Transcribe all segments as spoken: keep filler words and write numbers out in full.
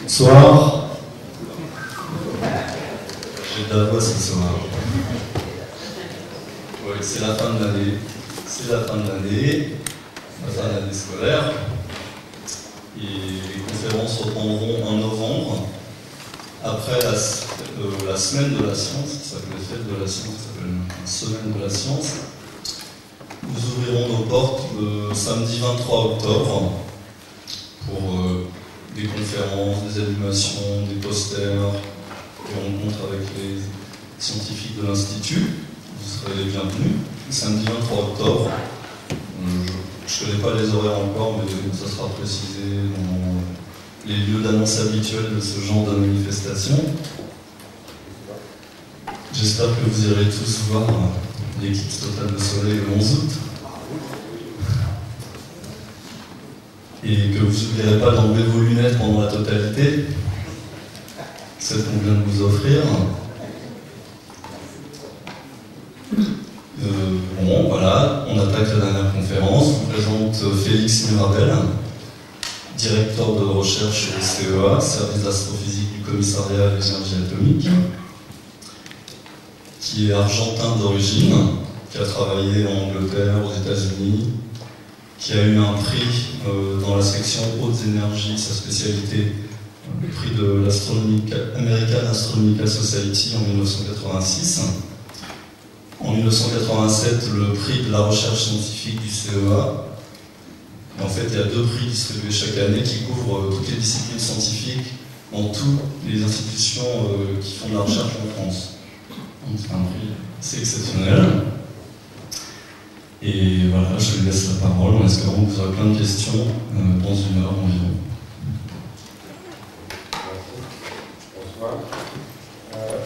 Bonsoir. J'ai de la voix ce soir. Oui, c'est la fin de l'année. C'est la fin de l'année, la fin de l'année scolaire. Et les conférences reprendront en novembre, après la, euh, la semaine de la science, ça s'appelle fête de la science, ça s'appelle la semaine de la science. Nous ouvrirons nos portes le samedi vingt-trois octobre pour euh, des conférences, des animations, des posters, des rencontres avec les scientifiques de l'Institut. Vous serez les bienvenus. Samedi vingt-trois octobre. Je ne connais pas les horaires encore, mais ça sera précisé dans les lieux d'annonce habituels de ce genre de manifestation. J'espère que vous irez tous voir l'éclipse totale de soleil le onze août. Et que vous n'oublierez pas d'enlever vos lunettes pendant la totalité, celles qu'on vient de vous offrir. Euh, bon, voilà, on attaque la dernière conférence. Je vous présente Félix Mirabel, directeur de recherche au C E A, service d'astrophysique du commissariat à l'énergie atomique, qui est argentin d'origine, qui a travaillé en Angleterre, aux États-Unis, qui a eu un prix euh, dans la section hautes énergies, sa spécialité, le prix de l'American Astronomical Society en mille neuf cent quatre-vingt-six. En mille neuf cent quatre-vingt-sept, le prix de la recherche scientifique du C E A. Et en fait, il y a deux prix distribués chaque année qui couvrent euh, toutes les disciplines scientifiques dans toutes les institutions euh, qui font de la recherche en France. Donc c'est un prix assez exceptionnel. Et voilà, je lui laisse la parole en espérant que vous aurez plein de questions euh, dans une heure environ. Bonsoir. Euh,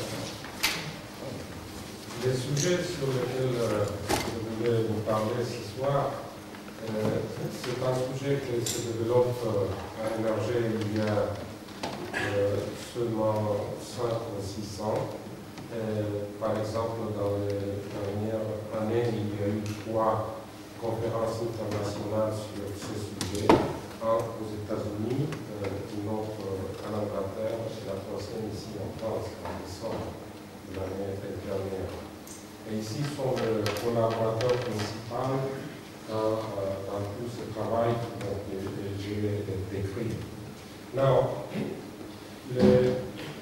les sujets sur lesquels euh, je voulais vous parler ce soir, euh, c'est un sujet qui se développe euh, à Énergie il y a euh, seulement cinq ou six ans. Euh, par exemple, dans les dernières années, il y a eu trois conférences internationales sur ce sujet, un aux États-Unis, euh, une autre en Angleterre et la troisième ici en France, en décembre de l'année dernière. Et ici sont les collaborateurs principaux dans, euh, dans tout ce travail que j'ai décrit. Now, les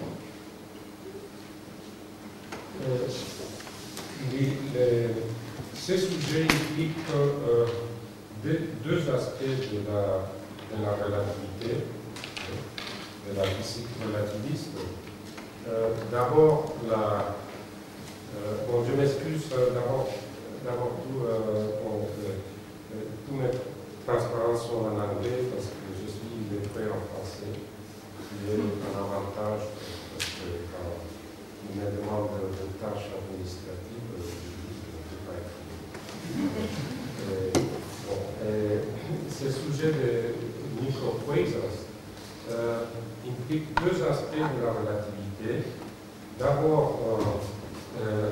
Euh, les, les, ces sujets impliquent euh, deux, deux aspects de la, de la relativité, de la physique relativiste. Euh, d'abord, la, euh, bon, je m'excuse d'abord, d'abord tout, euh, bon, euh, tous mes transparences sont en anglais parce que je suis lettré en français, qui est un avantage parce que quand il me demande de tâches administratives, je ne peux pas écrire. Bon, ce sujet de microquasars euh, implique deux aspects de la relativité. D'abord, euh, euh,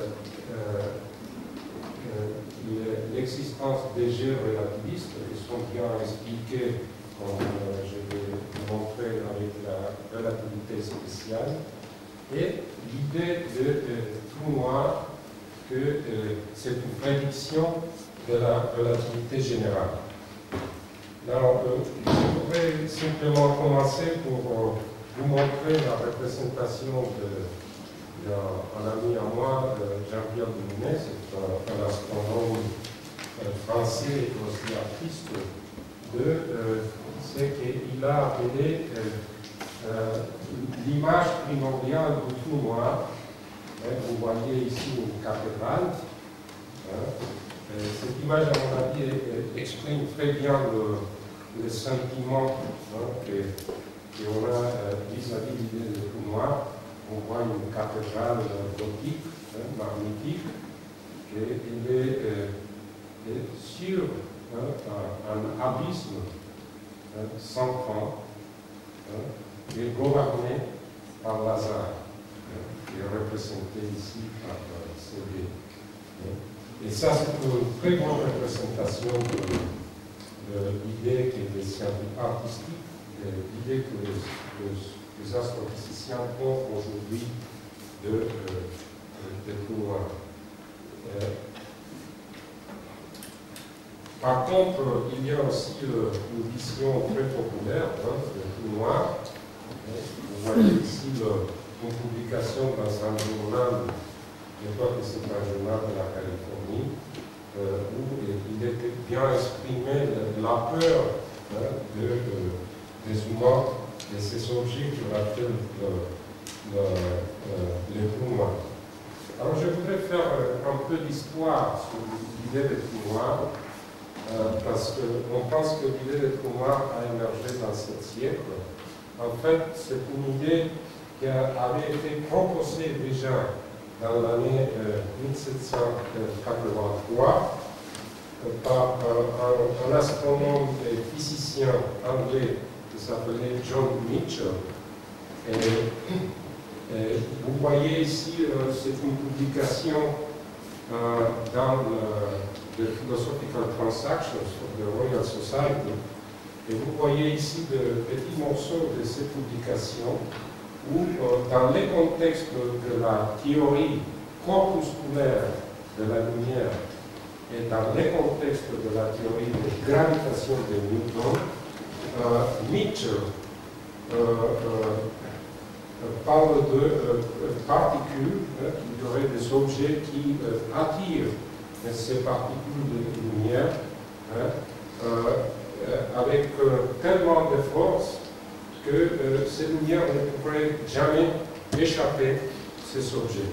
euh, l'existence des jets relativistes qui sont bien expliqués, comme euh, je vais montrer avec la relativité spéciale. Et l'idée de, de trou noir, que euh, c'est une prédiction de la relativité générale. Alors, euh, je voudrais simplement commencer pour euh, vous montrer la représentation d'un ami à moi, Jean-Pierre Duminet, c'est un, un astronome euh, français et aussi artiste, de euh, ce qu'il a appelé euh, Euh, l'image primordiale du trou noir. Hein, vous voyez ici une cathédrale. Hein, euh, cette image, à mon avis, exprime très bien le, le sentiment hein, qu'on a vis-à-vis de l'idée du trou noir. On voit une cathédrale gothique, hein, magnifique, et il est, euh, est sur hein, un, un abysme hein, sans fond. Hein, qui est gouverné par Lazare, qui est représenté ici par C D. Et ça, c'est une très bonne représentation de, de l'idée que les scientifiques artistiques, de l'idée que les, les les astrophysiciens ont aujourd'hui de, euh, de trous noirs. Euh, par contre, il y a aussi euh, une vision très populaire hein, de trous noirs. Vous voyez ici le, une publication dans un journal, je crois que c'est un journal de la Californie, euh, où il était bien exprimé la peur hein, de, de, des humains et ces objets qu'on appelle le, le, le, les trous noirs. Alors je voudrais faire un peu d'histoire sur l'idée des trous noirs, euh, parce qu'on pense que l'idée des trous noirs a émergé dans ce siècle. En fait, c'est une idée qui avait été proposée déjà dans l'année euh, mille sept cent quatre-vingt-trois euh, par euh, un, un astronome et physicien anglais qui s'appelait John Mitchell. Et, et vous voyez ici, euh, c'est une publication euh, dans le, le Philosophical Transactions of the Royal Society. Et vous voyez ici de petits morceaux de ces publications où, euh, dans les contextes de, de la théorie corpusculaire de la lumière et dans les contextes de la théorie de gravitation de Newton, euh, Mitchell euh, euh, parle de euh, particules, hein, il y aurait des objets qui euh, attirent ces particules de lumière hein, euh, avec euh, tellement de force que euh, ces lumières ne pourraient jamais échapper à ces objets.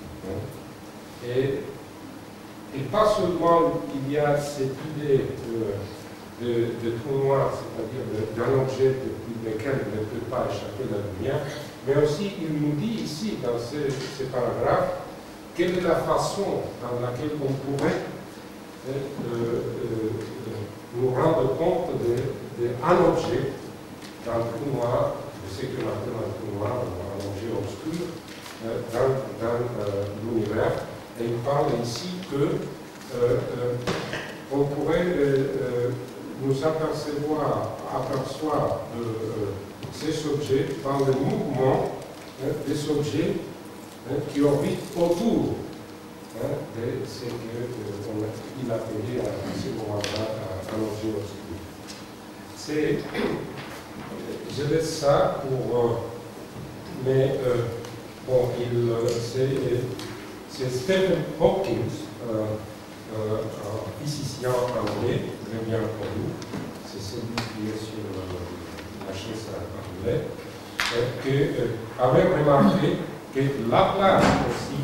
Et, et pas seulement il y a cette idée de, de, de trou noir, c'est-à-dire d'un objet depuis lequel ne peut pas échapper la lumière, mais aussi il nous dit ici, dans ces, ces paragraphes, quelle est la façon dans laquelle on pourrait euh, euh, nous rendre compte d'un objet dans le trou noir, de ce qu'on appelle un trou noir, un objet obscur, euh, dans, dans euh, l'univers. Et il parle ici que euh, euh, on pourrait euh, euh, nous apercevoir, apercevoir euh, euh, ces objets par le mouvement hein, des objets hein, qui orbitent autour hein, de ce qu'il appelait à ce moment-là un objet obscur. C'est Je laisse ça pour... Euh, mais, euh, bon, il, euh, c'est Stephen Hawking, euh, euh, un physicien anglais, très bien connu, c'est celui qui est sur euh, la chaise anglais, euh, qui euh, avait remarqué que Laplace aussi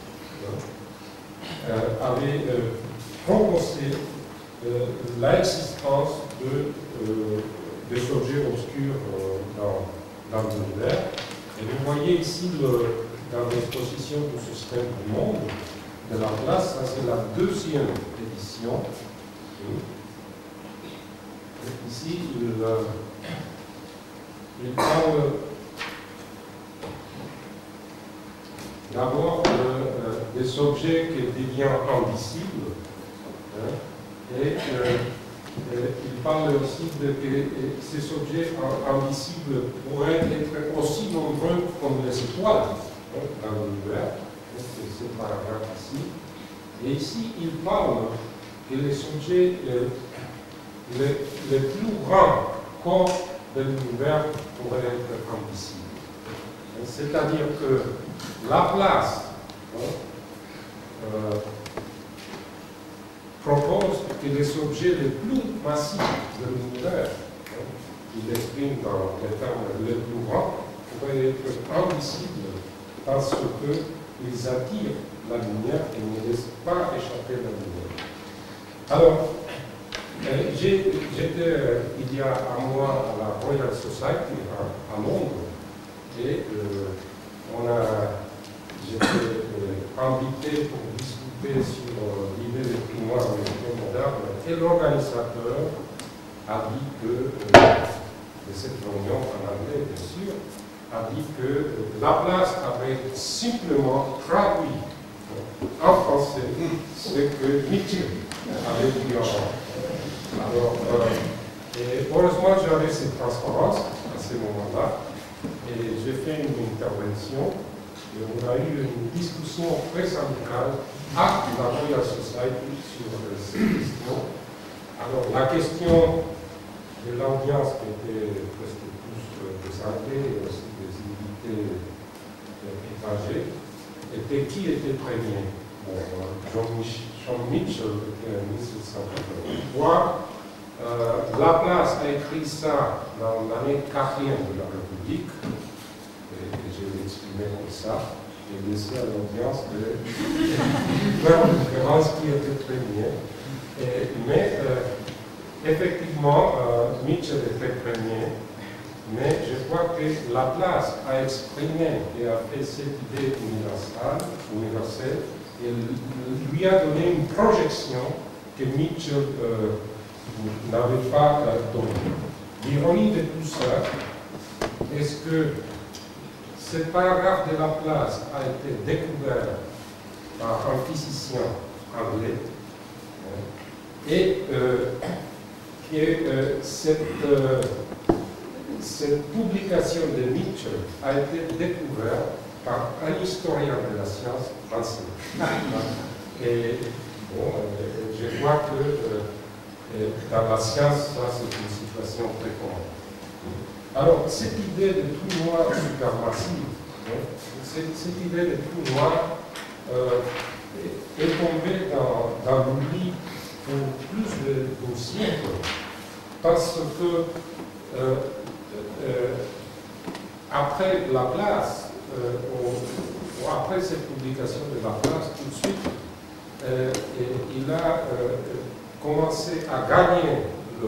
euh, avait euh, proposé euh, l'existence de... Euh, des objets obscurs euh, dans, dans l'univers. Et vous voyez ici, le, dans l'exposition du système du monde, de la place, ça c'est la deuxième édition. Et ici, il, euh, il parle d'abord de, euh, des objets qui deviennent invisibles. Hein, et euh, il parle aussi de que ces objets invisibles pourraient être aussi nombreux comme les étoiles hein, dans l'univers. C'est ce paragraphe ici. Et ici, il parle que les objets euh, les, les plus grands corps de l'univers pourraient être invisibles. C'est-à-dire que Laplace hein, euh, propose que les objets les plus massifs de l'univers, hein, qu'il exprime dans les termes les plus grands, pourraient être invisibles parce qu'ils attirent la lumière et ne laissent pas échapper la lumière. Alors, euh, j'étais euh, il y a un mois à la Royal Society à, à Londres et euh, on a, j'étais euh, invité pour discuter sur euh, l'idée des trous noirs en électron moderne et l'organisateur a dit que, euh, de cette réunion en anglais bien sûr, a dit que euh, Laplace avait simplement traduit euh, en français ce que Mitchell avait dit en français. Alors, euh, et heureusement j'avais cette transparence à ce moment-là, et j'ai fait une intervention et on a eu une discussion très amicale à la Royal Society sur euh, ces questions. Alors la question de l'ambiance qui était presque tous euh, des Anglais et aussi des invités euh, étrangers était qui était premier. Bon, euh, John, Mich John Mitchell était en mille sept cent quatre-vingt-trois. Euh, Laplace a écrit ça dans l'année quatrième de la République, et, et je l'ai exprimé comme ça, et laissé à l'audience de faire une différence qui était premier. Et, mais euh, effectivement, euh, Mitchell était premier, mais je crois que Laplace a exprimé et a fait cette idée universelle, universelle et lui a donné une projection que Mitchell euh, n'avait pas euh, donnée. L'ironie de tout ça, est-ce que ce paragraphe de Laplace a été découvert par un physicien anglais et euh, que euh, cette, euh, cette publication de Mitchell a été découverte par un historien de la science français. Et bon, euh, je crois que euh, dans la science, ça c'est une situation très commune. Alors, cette idée de trou noir supermassif, hein, cette, cette idée de trou noir euh, est, est tombée dans, dans l'oubli pour plus de d'un siècle, parce que euh, euh, après Laplace, euh, ou, ou après cette publication de Laplace, tout de suite, euh, et, il a euh, commencé à gagner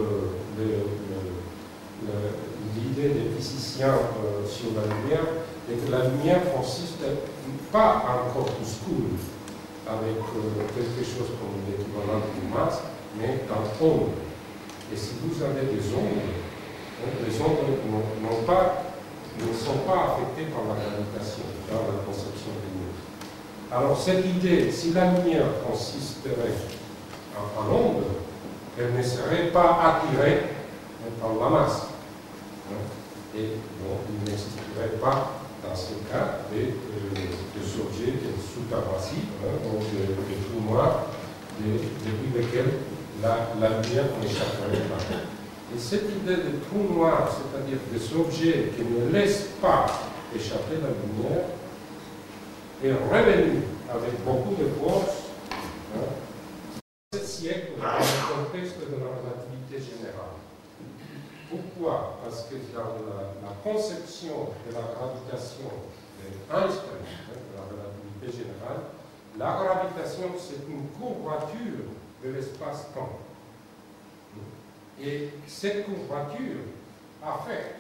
l'idée des physiciens euh, sur la lumière, et que la lumière consiste pas en corpuscule, avec euh, quelque chose comme l'équivalent d'une masse, mais en ondes. Et si vous avez des ondes, hein, les ondes n'ont pas, ne sont pas affectées par la gravitation dans la conception de lumière. Alors cette idée, si la lumière consisterait en, en onde, elle ne serait pas attirée hein, par la masse. Hein, et bon, il n'existerait pas dans ce cas des, euh, des objets supermassifs, hein, donc des, des trous noirs, depuis lesquels la, la lumière n'échapperait pas. Et cette idée de trou noir, c'est-à-dire des objets qui ne laissent pas échapper la lumière, est revenue avec beaucoup de force hein, dans ce siècle dans le contexte de la relativité générale. Pourquoi? Parce que dans la, la conception de la gravitation d'Einstein, hein, de la relativité générale, la gravitation, c'est une courbature de l'espace-temps. Et cette courbature affecte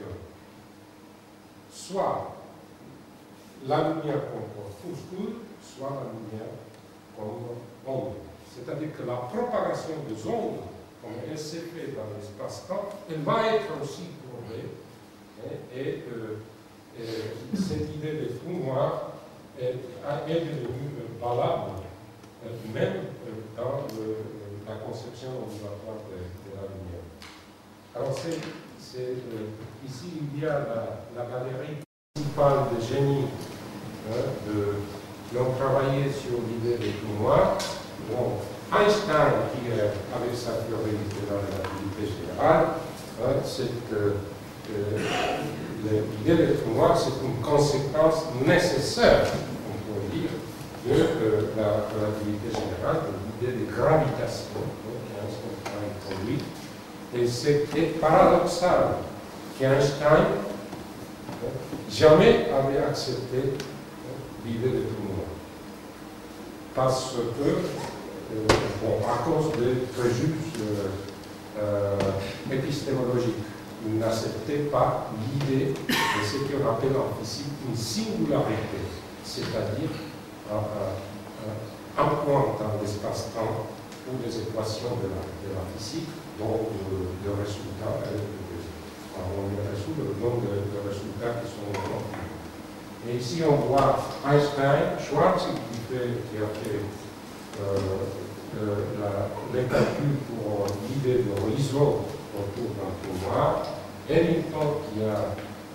soit la lumière comme corpuscule, soit la lumière comme onde. C'est-à-dire que la propagation des ondes, comme elle s'est faite dans l'espace-temps, elle va être aussi courbée. Et, et, euh, et cette idée de trou noir est, est devenue valable, même dans le, la conception ondulatoire de, de la lumière. Alors, c'est, c'est, euh, ici, il y a la, la galerie principale de génie hein, de, qui ont travaillé sur l'idée des trous noirs. Bon, Einstein, qui euh, avec sa théorie de la relativité générale, hein, cette, euh, euh, l'idée des trous noirs, c'est une conséquence nécessaire, on pourrait dire, de euh, la relativité générale, de l'idée de gravitation hein, qui a introduite. Et c'était paradoxal qu'Einstein hein, jamais avait accepté hein, l'idée des trous noirs. Parce que Euh, bon, à cause des préjugés euh, euh, épistémologiques. Il n'acceptait pas l'idée de ce qu'on appelle en physique une singularité, c'est-à-dire un, un, un point dans l'espace-temps ou des équations de la, de la physique dont le, le résultat est on les résout le nombre de, de résultats qui sont continus. Et ici on voit Einstein, Schwarz qui, fait, qui a fait Euh, euh, les calculs pour l'idée de réseau autour d'un trou noir, Eddington qui a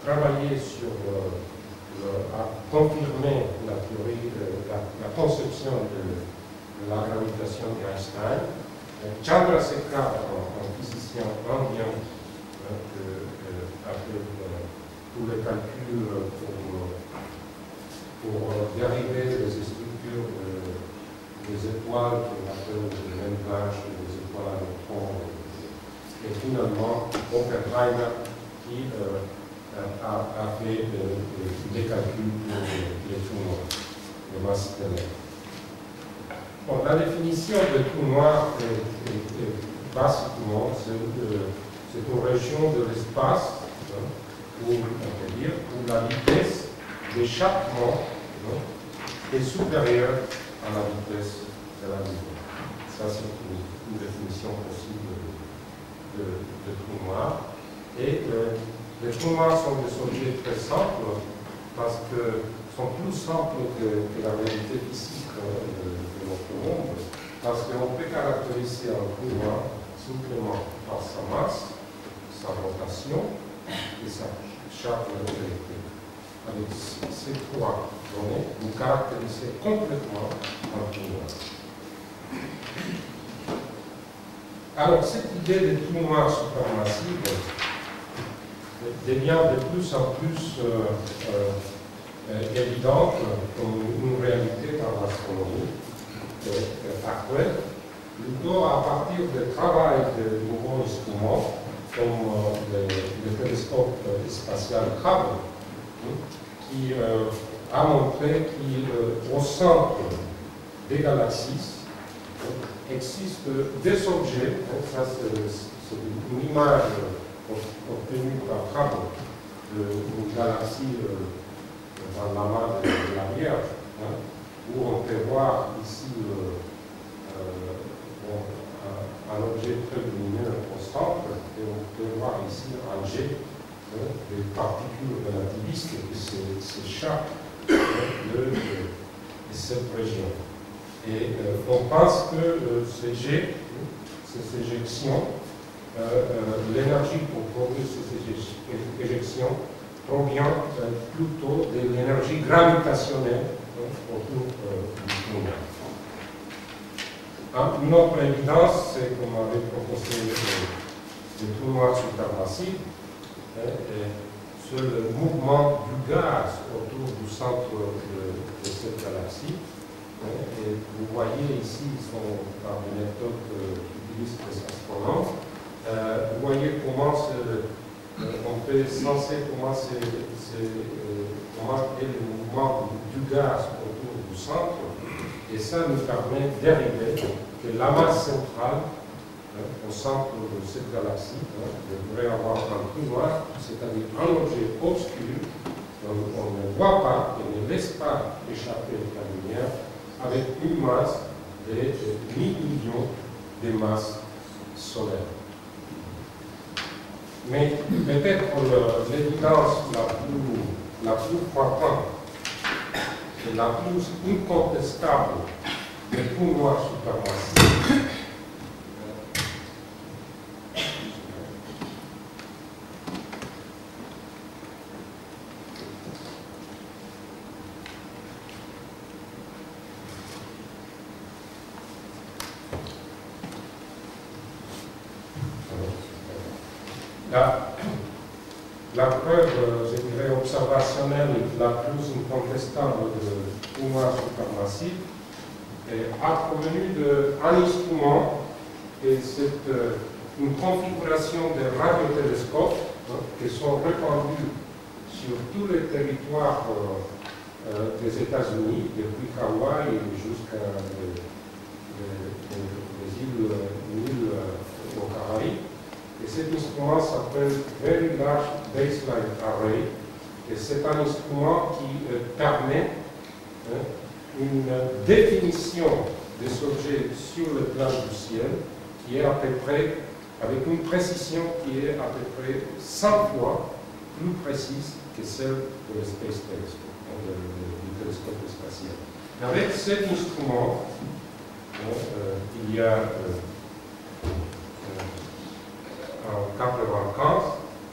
travaillé sur, euh, le, à confirmer la théorie, de, la, la conception de, de la gravitation d'Einstein. Chandrasekhar, un physicien indien, euh, qui a fait euh, tous les calculs pour, pour dériver les structures de, des étoiles qu'on appelle les naines blanches, des étoiles à neutrons. Et finalement, Oppenheimer qui euh, a, a fait euh, des calculs pour les trous noirs, les masses stellaires. Bon, la définition de trou noir est, est, est basiquement c'est euh, une région de l'espace hein, où, on peut dire, où la vitesse d'échappement hein, est supérieure à la vitesse de la lumière. Ça, c'est une, une définition possible de, de, de trou noir. Et euh, les trous noirs sont des objets très simples parce que sont plus simples que, que la réalité physique euh, de, de notre monde, parce qu'on peut caractériser un trou noir simplement par sa masse, sa rotation et sa charge électrique. Avec ces trois données, vous caractérisez complètement un trou noir. Alors, cette idée de trou noir supermassif devient de plus en plus euh, euh, évidente comme une réalité dans l'astronomie euh, actuelle, plutôt à partir du travail de nouveaux instruments comme euh, le, le télescope spatial Hubble, qui euh, a montré qu'au euh, centre des galaxies existent des objets, hein, ça c'est une image obtenue par Hubble d'une galaxie euh, dans la main de, de la Vierge, hein, où on peut voir ici euh, euh, bon, un, un objet très lumineux au centre, et on peut voir ici un jet hein, de particules relativistes qui s'échappent hein, de, de, de cette région. Et euh, on pense que euh, ces jets, ces éjections, euh, euh, l'énergie pour produire ces éjections provient euh, plutôt de l'énergie gravitationnelle hein, autour euh, du trou noir. Hein, une autre évidence, c'est qu'on avait proposé le trou noir supermassif, hein, sur le mouvement du gaz autour du centre de, de cette galaxie. Et vous voyez ici, ils sont par des méthodes qu'utilisent les astronomes. Euh, vous voyez comment euh, on peut censer comment, c'est, c'est, euh, comment est le mouvement du gaz autour du centre. Et ça nous permet d'arriver que la masse centrale, hein, au centre de cette galaxie, hein, devrait avoir un trou noir, c'est-à-dire un objet obscur qu'on on ne voit pas et ne laisse pas échapper la lumière, avec une masse de mille millions de masses solaires. Mais peut-être l'évidence la plus, la plus frappante et la plus incontestable des trous noirs supermassifs, La, la preuve, je dirais, observationnelle la plus incontestable de trou noir supermassif a provenu d'un instrument, et c'est euh, une configuration de radiotélescopes hein, qui sont répandus sur tous les territoires euh, euh, des États-Unis, depuis Hawaï jusqu'à les, les, les îles, les îles euh, aux Caraïbes. Et cet instrument s'appelle Very Large Baseline Array, et c'est un instrument qui euh, permet hein, une définition des objets sur le plan du ciel qui est à peu près, avec une précision qui est à peu près cent fois plus précise que celle de le Space Telescope, hein, du télescope spatial. Et avec cet instrument, hein, euh, il y a euh, en quatre-vingt-quinze,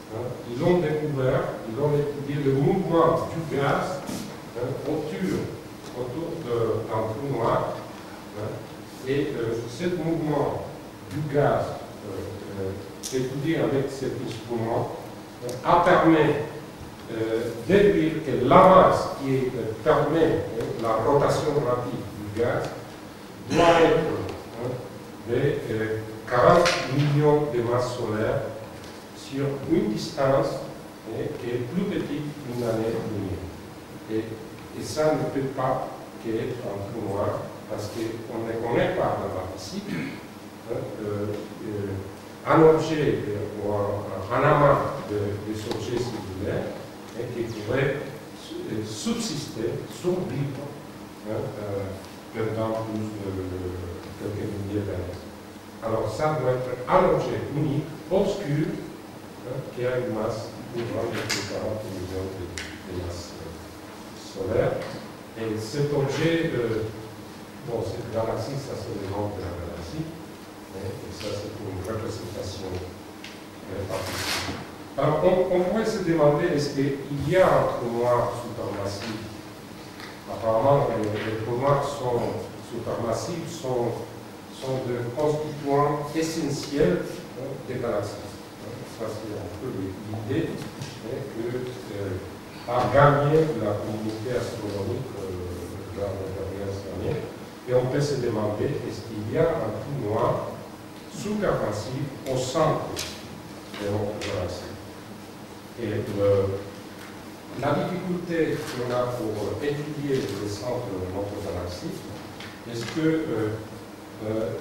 hein, ils ont découvert, ils ont étudié le mouvement du gaz hein, autour, autour d'un trou noir. Hein, et euh, ce mouvement du gaz euh, euh, étudié avec cet instrument euh, a permis euh, déduire que la masse qui euh, permet euh, la rotation rapide du gaz doit être hein, de euh, quarante millions de masses solaires sur une distance hein, qui est plus petite qu'une année-lumière. Et, et ça ne peut pas qu'être un trou noir parce qu'on ne connaît pas dans la physique hein, euh, euh, un objet euh, ou un, un amas de, des objets singulaires hein, qui pourrait subsister, survivre hein, euh, pendant plus de, de quelques milliers d'années. Alors ça doit être un objet unique, obscur, hein, qui a une masse plus grande que quarante millions de, de masses euh, solaires. Et cet objet, euh, bon, cette galaxie, ça c'est le nom de la galaxie, hein, et ça c'est une représentation euh, particulière. Alors on, on pourrait se demander, est-ce qu'il y a un trou noir supermassif? Apparemment, les, les trous noirs sont supermassifs, sont sont des constituants essentiels hein, des galaxies. Ça, c'est un peu l'idée hein, que euh, a gagné la communauté astronomique euh, dans les dernières années. Et on peut se demander, est-ce qu'il y a un trou noir supermassif au centre de notre galaxie? Et le, la difficulté qu'on a pour étudier le centre de notre galaxie, est-ce que euh, Euh,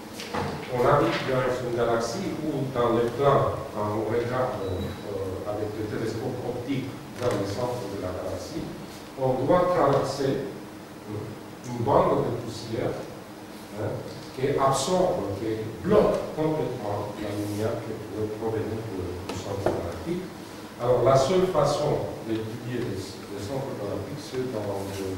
on habite dans une galaxie où, dans le plan, quand on regarde euh, avec le télescope optique dans le centre de la galaxie, on doit traverser une bande de poussière hein, qui absorbe, qui bloque complètement la lumière qui peut provenir du centre galactique. Alors, la seule façon d'étudier le, le centre galactique, c'est dans le,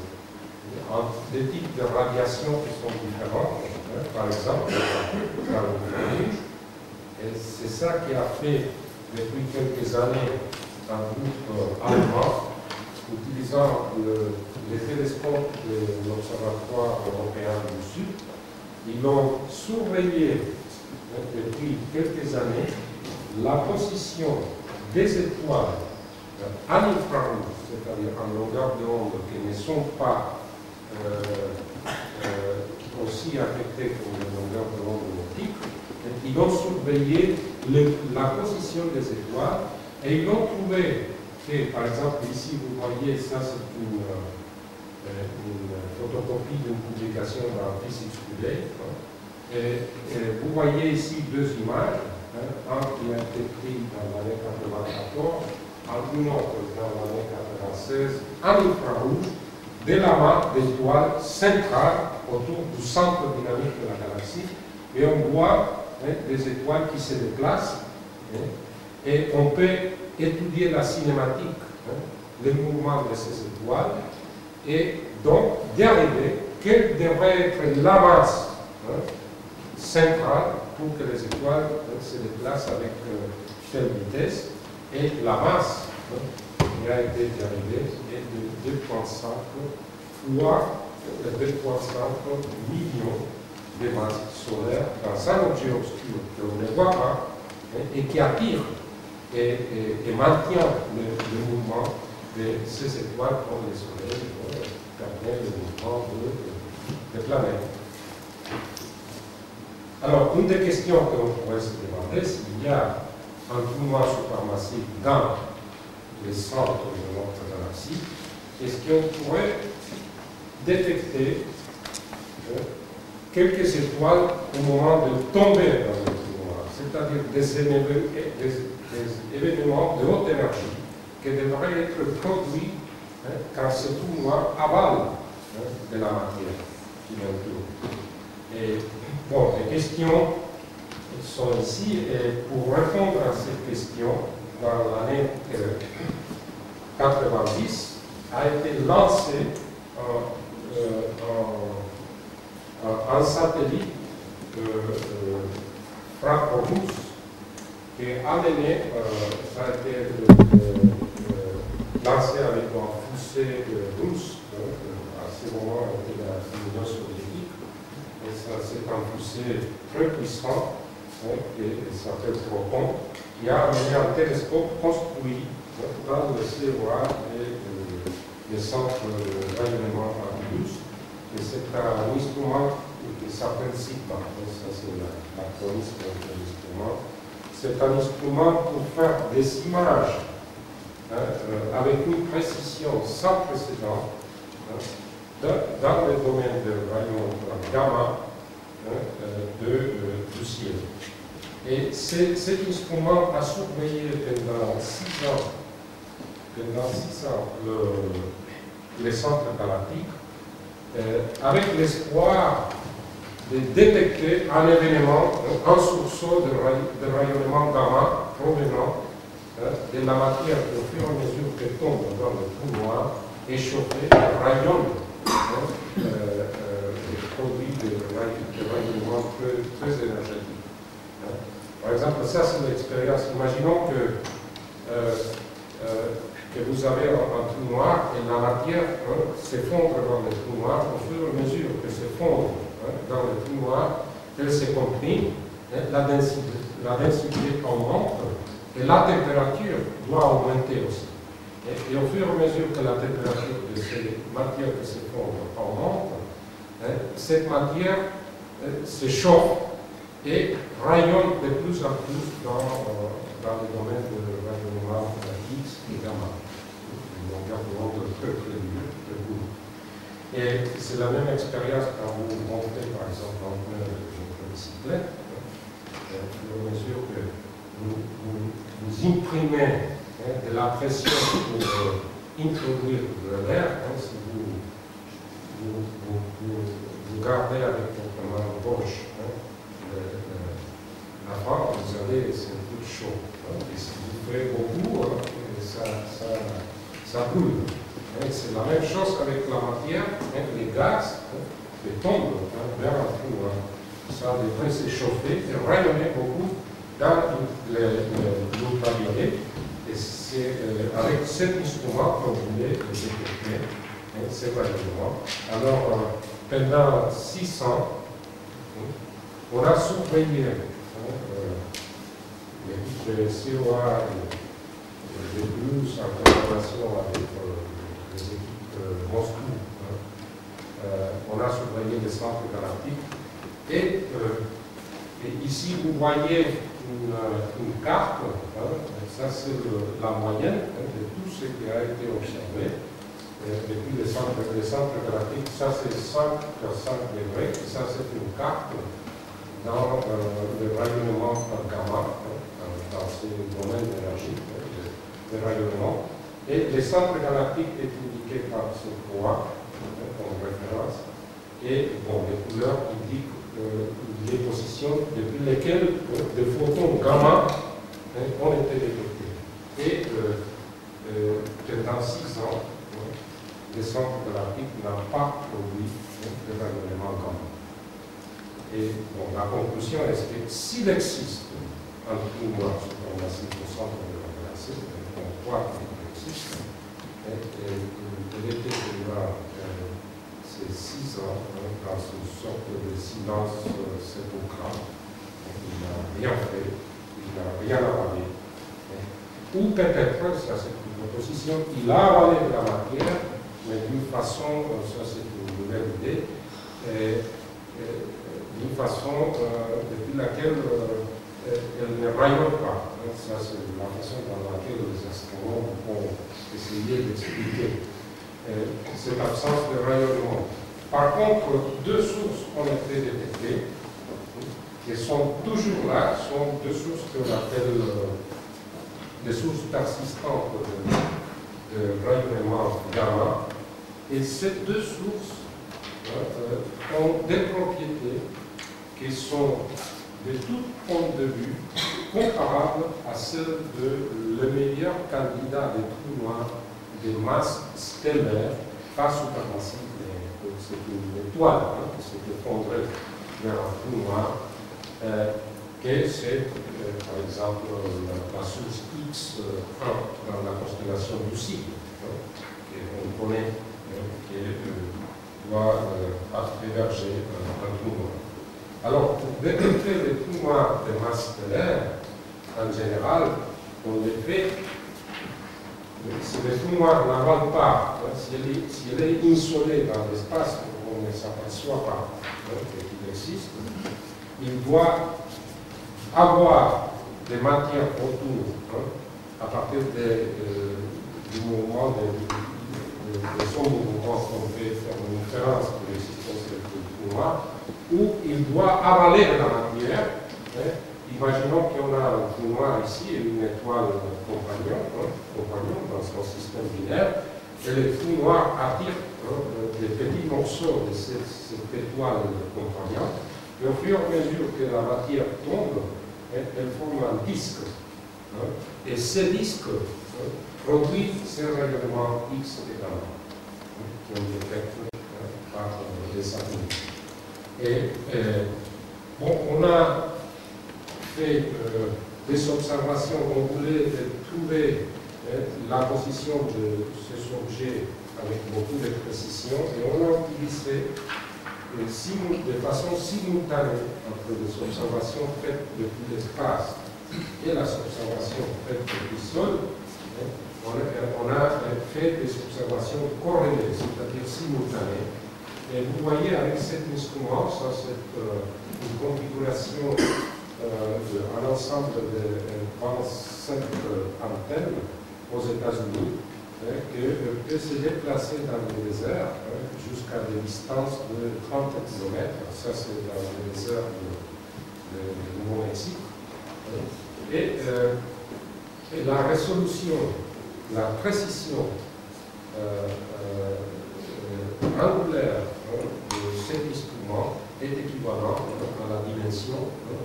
des types de radiation qui sont différents. Par exemple, dans le rouge, et c'est ça qui a fait depuis quelques années un groupe allemand, utilisant le, les télescopes de l'Observatoire européen du Sud. Ils ont surveillé depuis quelques années la position des étoiles à l'infrarouge, c'est-à-dire en longueur d'onde qui ne sont pas euh, euh, aussi affectés comme les longueurs de l'onde optique, ils ont surveillé le, la position des étoiles et ils ont trouvé que, par exemple, ici vous voyez, ça c'est une, euh, une photocopie d'une publication dans Physics Today. Hein, et, et vous voyez ici deux images, hein, un qui a été pris dans l'année quatre-vingt-quatorze, un autre dans l'année quatre-vingt-seize, en infrarouge, de l'amas d'étoiles centrales autour du centre dynamique de la galaxie, et on voit hein, des étoiles qui se déplacent, hein, et on peut étudier la cinématique, hein, le mouvement de ces étoiles, et donc d'arriver quelle devrait être la masse hein, centrale pour que les étoiles hein, se déplacent avec euh, telle vitesse, et la masse hein, qui a été dérivée est de deux virgule cinq fois deux virgule cinq millions de masses solaires dans un objet obscur que l'on ne voit pas hein, et qui attire et, et, et maintient le, le mouvement de ces étoiles comme le Soleil euh, permet le mouvement de, de planètes. Alors, une des questions que l'on pourrait se demander, s'il y a un trou noir supermassif dans les centres de notre galaxie, est-ce qu'on pourrait détecter euh, quelques étoiles au moment de tomber dans le trou noir, c'est-à-dire des, des, des événements de haute énergie qui devraient être produits hein, quand ce trou noir avale hein, de la matière qui l'entoure. Et bon, les questions sont ici, et pour répondre à ces questions, dans l'année euh, quatre-vingt-dix, a été lancé un, euh, un, un, un satellite euh, euh, franco-russe qui a amené, euh, ça a été euh, euh, lancé avec un fusée russe, donc, à ce moment de l'Union soviétique, et ça c'est un fusée très puissant, hein, qui s'appelle Proton, qui a amené un télescope construit dans le C O A et euh, le centre de rayonnement à Toulouse. Et c'est un instrument qui s'appelle Sigma. Ça, c'est l'acronyme de l'instrument. C'est un instrument pour faire des images hein, euh, avec une précision sans précédent hein, de, dans le domaine de rayons gamma hein, euh, de, euh, du ciel. Et cet instrument a surveillé pendant six ans, pendant six ans le, les centres galactiques euh, avec l'espoir de détecter un événement, un sursaut de, ray, de rayonnement gamma provenant euh, de la matière au fur et à mesure qu'elle tombe dans le trou noir, échauffée, rayonne, hein, euh, euh, et produit des rayonnements très, très énergétiques. Hein. Par exemple, ça c'est l'expérience. Imaginons que, euh, euh, que vous avez un, un trou noir et la matière hein, s'effondre dans le trou noir au fur et à mesure que s'effondre hein, dans le trou noir, elle se comprime, hein, la, densité, la densité augmente et la température doit augmenter aussi. Et, et au fur et à mesure que la température de ces matières qui s'effondrent augmente, hein, cette matière hein, se chauffe et rayonne de plus en plus dans, euh, dans le domaine de rayonnement X et gamma. Une longueur d'onde très très dure, très lourde. Et c'est la même expérience quand vous montez par exemple un pneu de bicyclette. Au fur et à mesure que vous, vous, vous imprimez hein, de la pression pour euh, introduire de l'air, hein, si vous, vous, vous, vous, vous gardez avec votre main gauche hein, la forme, vous avez c'est un peu chaud. Hein, et si vous faites beaucoup, hein, ça, ça, ça brûle. Hein, c'est la même chose avec la matière, hein, les gaz hein, qui tombent hein, vers un trou. Hein. Ça devrait s'échauffer et rayonner beaucoup dans l'ultraviolet. Et c'est euh, avec cet instrument qu'on voulait détecter hein, ces rayonnements. Alors, euh, pendant six ans, hein, on a surveillé l'équipe de C O A et de Toulouse en collaboration avec euh, les équipes de Moscou. Hein. Euh, on a surveillé les centres galactiques et, euh, et ici vous voyez une, une carte, hein. Ça c'est la moyenne hein, de tout ce qui a été observé euh, depuis les centres, les centres galactiques. Ça c'est cinq sur cinq degrés, et ça c'est une carte dans euh, le rayonnement gamma, hein, dans ce domaine d'énergie, hein, de, de rayonnement. Et les centres galactiques est indiqué par ce croix hein, comme référence. Et bon, les couleurs indiquent euh, les positions depuis lesquelles euh, des photons gamma hein, ont été détectés. Et euh, euh, pendant six ans, hein, les centres galactiques n'ont pas produit hein, de rayonnement gamma. Et bon, la conclusion est que s'il existe un trou noir supermassif au centre de la galaxie, on croit qu'il existe, et, et, il était déjà euh, ces six ans hein, dans une sorte de silence euh, sépulcral. Il n'a rien fait, il n'a rien avalé. Ou peut-être, ça c'est une proposition, il a avalé de la matière, mais d'une façon, ça c'est une nouvelle idée, et, et, d'une façon euh, depuis laquelle euh, elle ne rayonne pas. Hein. Ça, c'est la façon dans laquelle les astronomes vont essayer d'expliquer euh, cette absence de rayonnement. Par contre, deux sources ont été détectées, qui sont toujours là, sont deux sources qu'on appelle euh, des sources persistantes de, de rayonnement gamma. Et ces deux sources euh, ont des propriétés qui sont de tout point de vue comparables à celles de le meilleur candidat des trous noirs des masses stellaires, pas supermassives, mais c'est une étoile hein, qui s'est effondrée vers un trou noir. Euh, que c'est, euh, par exemple, la, la source X un dans la constellation du cycle, qu'on connaît, qui euh, doit euh, héberger un, un trou noir. Alors, pour détecter les trous noirs de masse stellaire, en général, on les fait. Si le trou noir n'avale pas, hein, si, elle est, si elle est isolée dans l'espace, on ne s'aperçoit pas hein, qu'il existe, il doit avoir des matières autour, hein, à partir de, de, du mouvement, de, de, de son mouvement, on peut faire une référence de l'existence du trou noir, où il doit avaler de la matière. Hein. Imaginons qu'on a un trou noir ici et une étoile compagnon, hein, compagnon dans son système binaire, et le trou noir attire hein, des petits morceaux de cette, cette étoile compagnon, et au fur et à mesure que la matière tombe, hein, elle forme un disque. Hein, et ce disque hein, produit ces rayonnements X et gamma, hein, qu'on détecte hein, par euh, les satellites. Et euh, bon, on a fait euh, des observations, on voulait trouver euh, la position de ces objets avec beaucoup de précision, et on a utilisé euh, de façon simultanée entre les observations faites depuis l'espace et les observations faites depuis le sol. Hein, on, a, on a fait des observations corrélées, c'est-à-dire simultanées. Et vous voyez avec cet instrument, ça c'est euh, une configuration Euh, un ensemble de vingt-cinq euh, antennes aux États-Unis euh, qui euh, peut se déplacer dans le désert euh, jusqu'à des distances de trente kilomètres. Ça, c'est dans le désert de, de, de Nouveau-Mexique. Euh, et, euh, et la résolution, la précision euh, euh, angulaire euh, de cet instrument est équivalente à la dimension euh,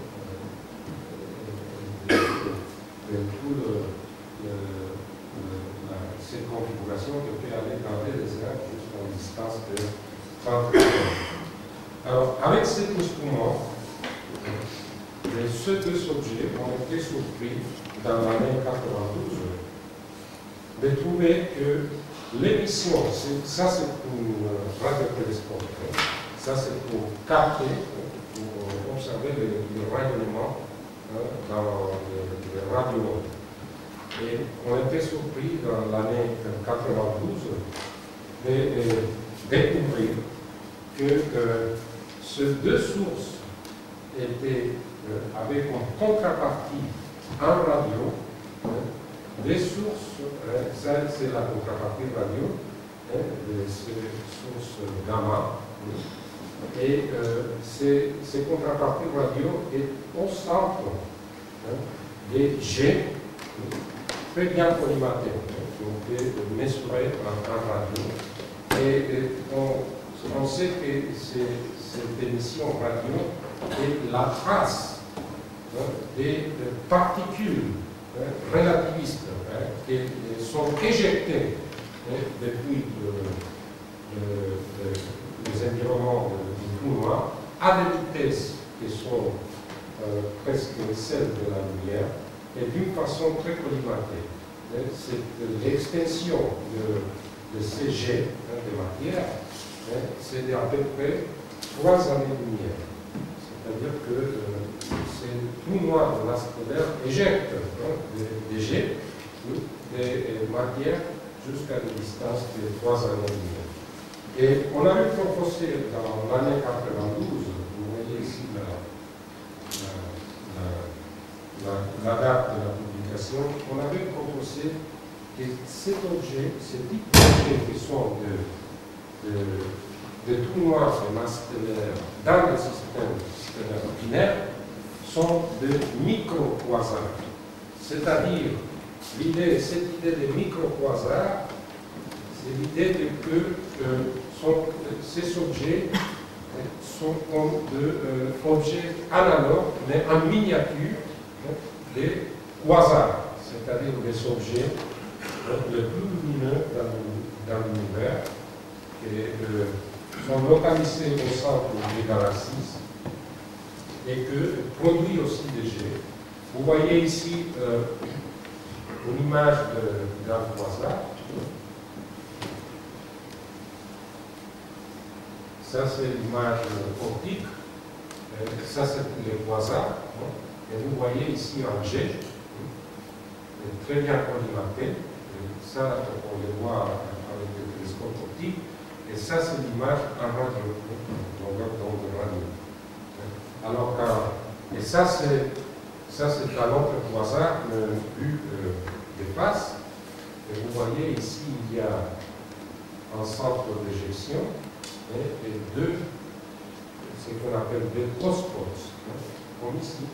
de, de tout le, le, le, la, cette configuration qui peut aller dans les déserts jusqu'à une distance de trente kilomètres. Alors, avec cet instrument, les, ces deux objets ont été surpris dans l'année quatre-vingt-douze de trouver que l'émission, ça c'est pour un radiotélescope, ça c'est pour capter, pour observer le, le rayonnement dans les radios. Et on était surpris dans l'année quatre-vingt-douze de, de découvrir que euh, ces deux sources étaient, euh, avaient comme contrepartie en radio euh, des sources, euh, ça c'est la contrepartie radio, euh, des sources gamma. Et euh, ces, ces contreparties radio est au centre hein, des jets très bien collimatés, hein, on peut mesurer en, en radio. Et, et on, on sait que cette émission radio est la trace hein, des de particules hein, relativistes hein, qui sont éjectées hein, depuis le, le, le, les environnements du trou noir à des vitesses qui sont euh, presque celles de la lumière et d'une façon très collimatée. L'extension de, de ces jets hein, de matière, hein, c'est à peu près trois années-lumière. C'est-à-dire que euh, c'est tout noir de masse stellaire éjecte hein, des, des jets, des, des matières jusqu'à des distances de trois années-lumière. Et on avait proposé dans l'année quatre-vingt-douze, vous voyez ici la, la, la, la, la date de la publication, on avait proposé que cet objet, ces types d'objets qui sont de, de, de trous noirs de masse stellaire dans le système stellaire binaire sont de micro-quasars. C'est-à-dire, l'idée, cette idée de micro-quasars, c'est l'idée que euh, sont, ces objets sont comme de euh, objets analogues, mais en miniature, hein, des quasars, c'est-à-dire des objets hein, les plus lumineux dans l'univers, qui euh, sont localisés au centre des galaxies et que produit aussi des jets. Vous voyez ici euh, une image d'un quasar. Ça, c'est l'image optique. Euh, ça, c'est le quasar. Et vous voyez ici un jet très bien collimaté. Ça, on le voit avec le télescope optique. Et ça, c'est l'image en radio, longueur d'onde de radio. Alors, euh, et ça, c'est ça, c'est un autre quasar, une vue euh, de face. Et vous voyez ici, il y a un centre d'éjection et, et deux, ce qu'on appelle des hotspots, comme ici.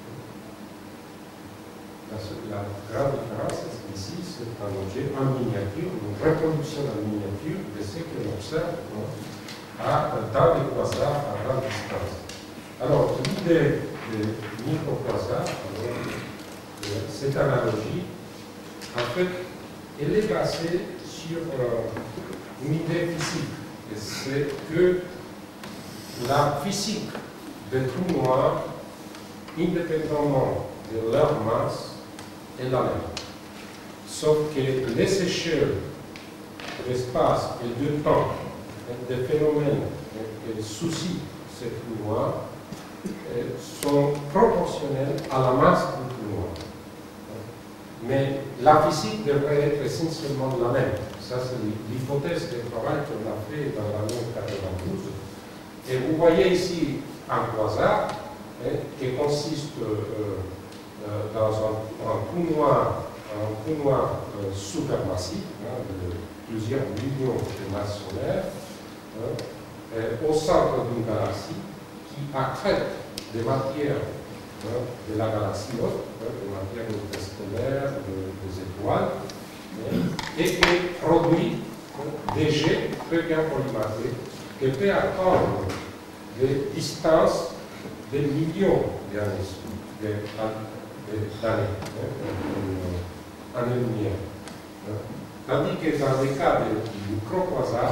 La grande différence, c'est qu'ici, c'est un objet en miniature, une reproduction en miniature de ce que l'on observe à, dans les quasars à grande distance. Alors, l'idée de micro-quasar, cette analogie, en fait, elle est basée sur euh, une idée physique. Et c'est que la physique des trous noirs, indépendamment de leur masse, est la même. Sauf que les échelles d'espace et de temps, des phénomènes qui suscitent ces trous noirs, sont proportionnels à la masse du trou noir. Mais la physique devrait être essentiellement la même. Ça, c'est l'hypothèse de travail qu'on a fait dans l'année quatre-vingt-douze. Et vous voyez ici un quasar hein, qui consiste euh, euh, dans un, un trou noir, un trou noir euh, supermassif, hein, de plusieurs millions de masses solaires, hein, au centre d'une galaxie qui accrète des matières hein, de la galaxie haute, hein, des matières interstellaires, de, des étoiles, hein, et qui produit hein, des jets très bien collimatés qui peut atteindre des distances de millions d'années, d'années, années-lumière. Tandis que dans le cas du micro-quasar,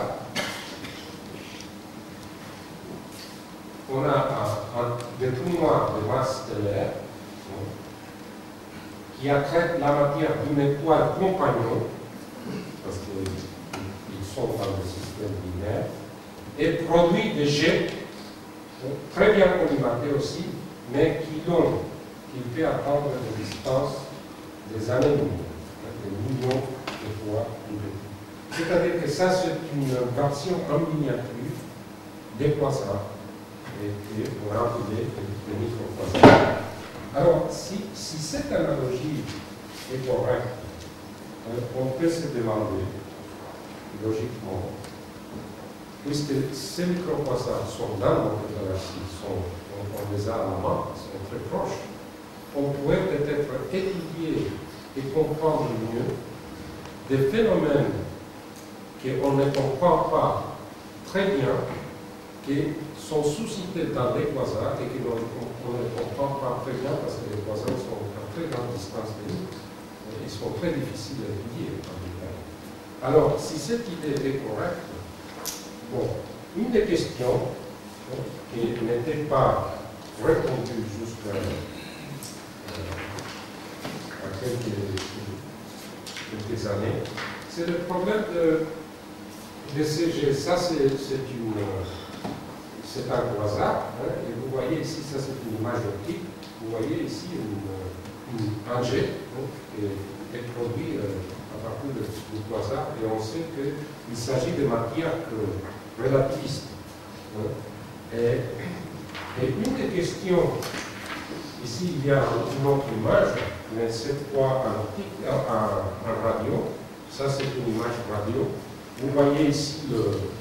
on a un, un, des trous noirs de masse stellaire hein, qui accrètent la matière d'une étoile compagnon, parce qu'ils sont dans le système binaire, et produit des jets hein, très bien collimatés aussi, mais qui donnent, qui peut atteindre des distances des années-lumière, des millions de fois plus petites. C'est-à-dire que ça, c'est une version en miniature des quasars. Et on a appelé le micro-quasar. Alors, si, si cette analogie est correcte, on peut se demander, logiquement, puisque ces micro-quasars sont dans notre galaxie, sont, on, on les a à la main, sont très proches, on pourrait peut-être étudier et comprendre mieux des phénomènes qu'on ne comprend pas très bien, qui sont suscités dans les quasars et que l'on ne comprend pas très bien parce que les quasars sont à très grande distance de nous. Ils sont très difficiles à étudier en détail. Alors, si cette idée est correcte, bon, une des questions hein, qui n'était pas répondue jusqu'à euh, quelques, quelques années, c'est le problème de, de C G. Ça, c'est une... C'est un quasar, hein, et vous voyez ici, ça c'est une image optique, vous voyez ici une, une, un jet hein, qui est, est produit euh, à partir de, du quasar, et on sait qu'il s'agit de matière euh, relativiste. Hein, et, et une des questions, ici il y a une autre image, mais cette fois en optique, en, en radio, ça c'est une image radio, vous voyez ici le,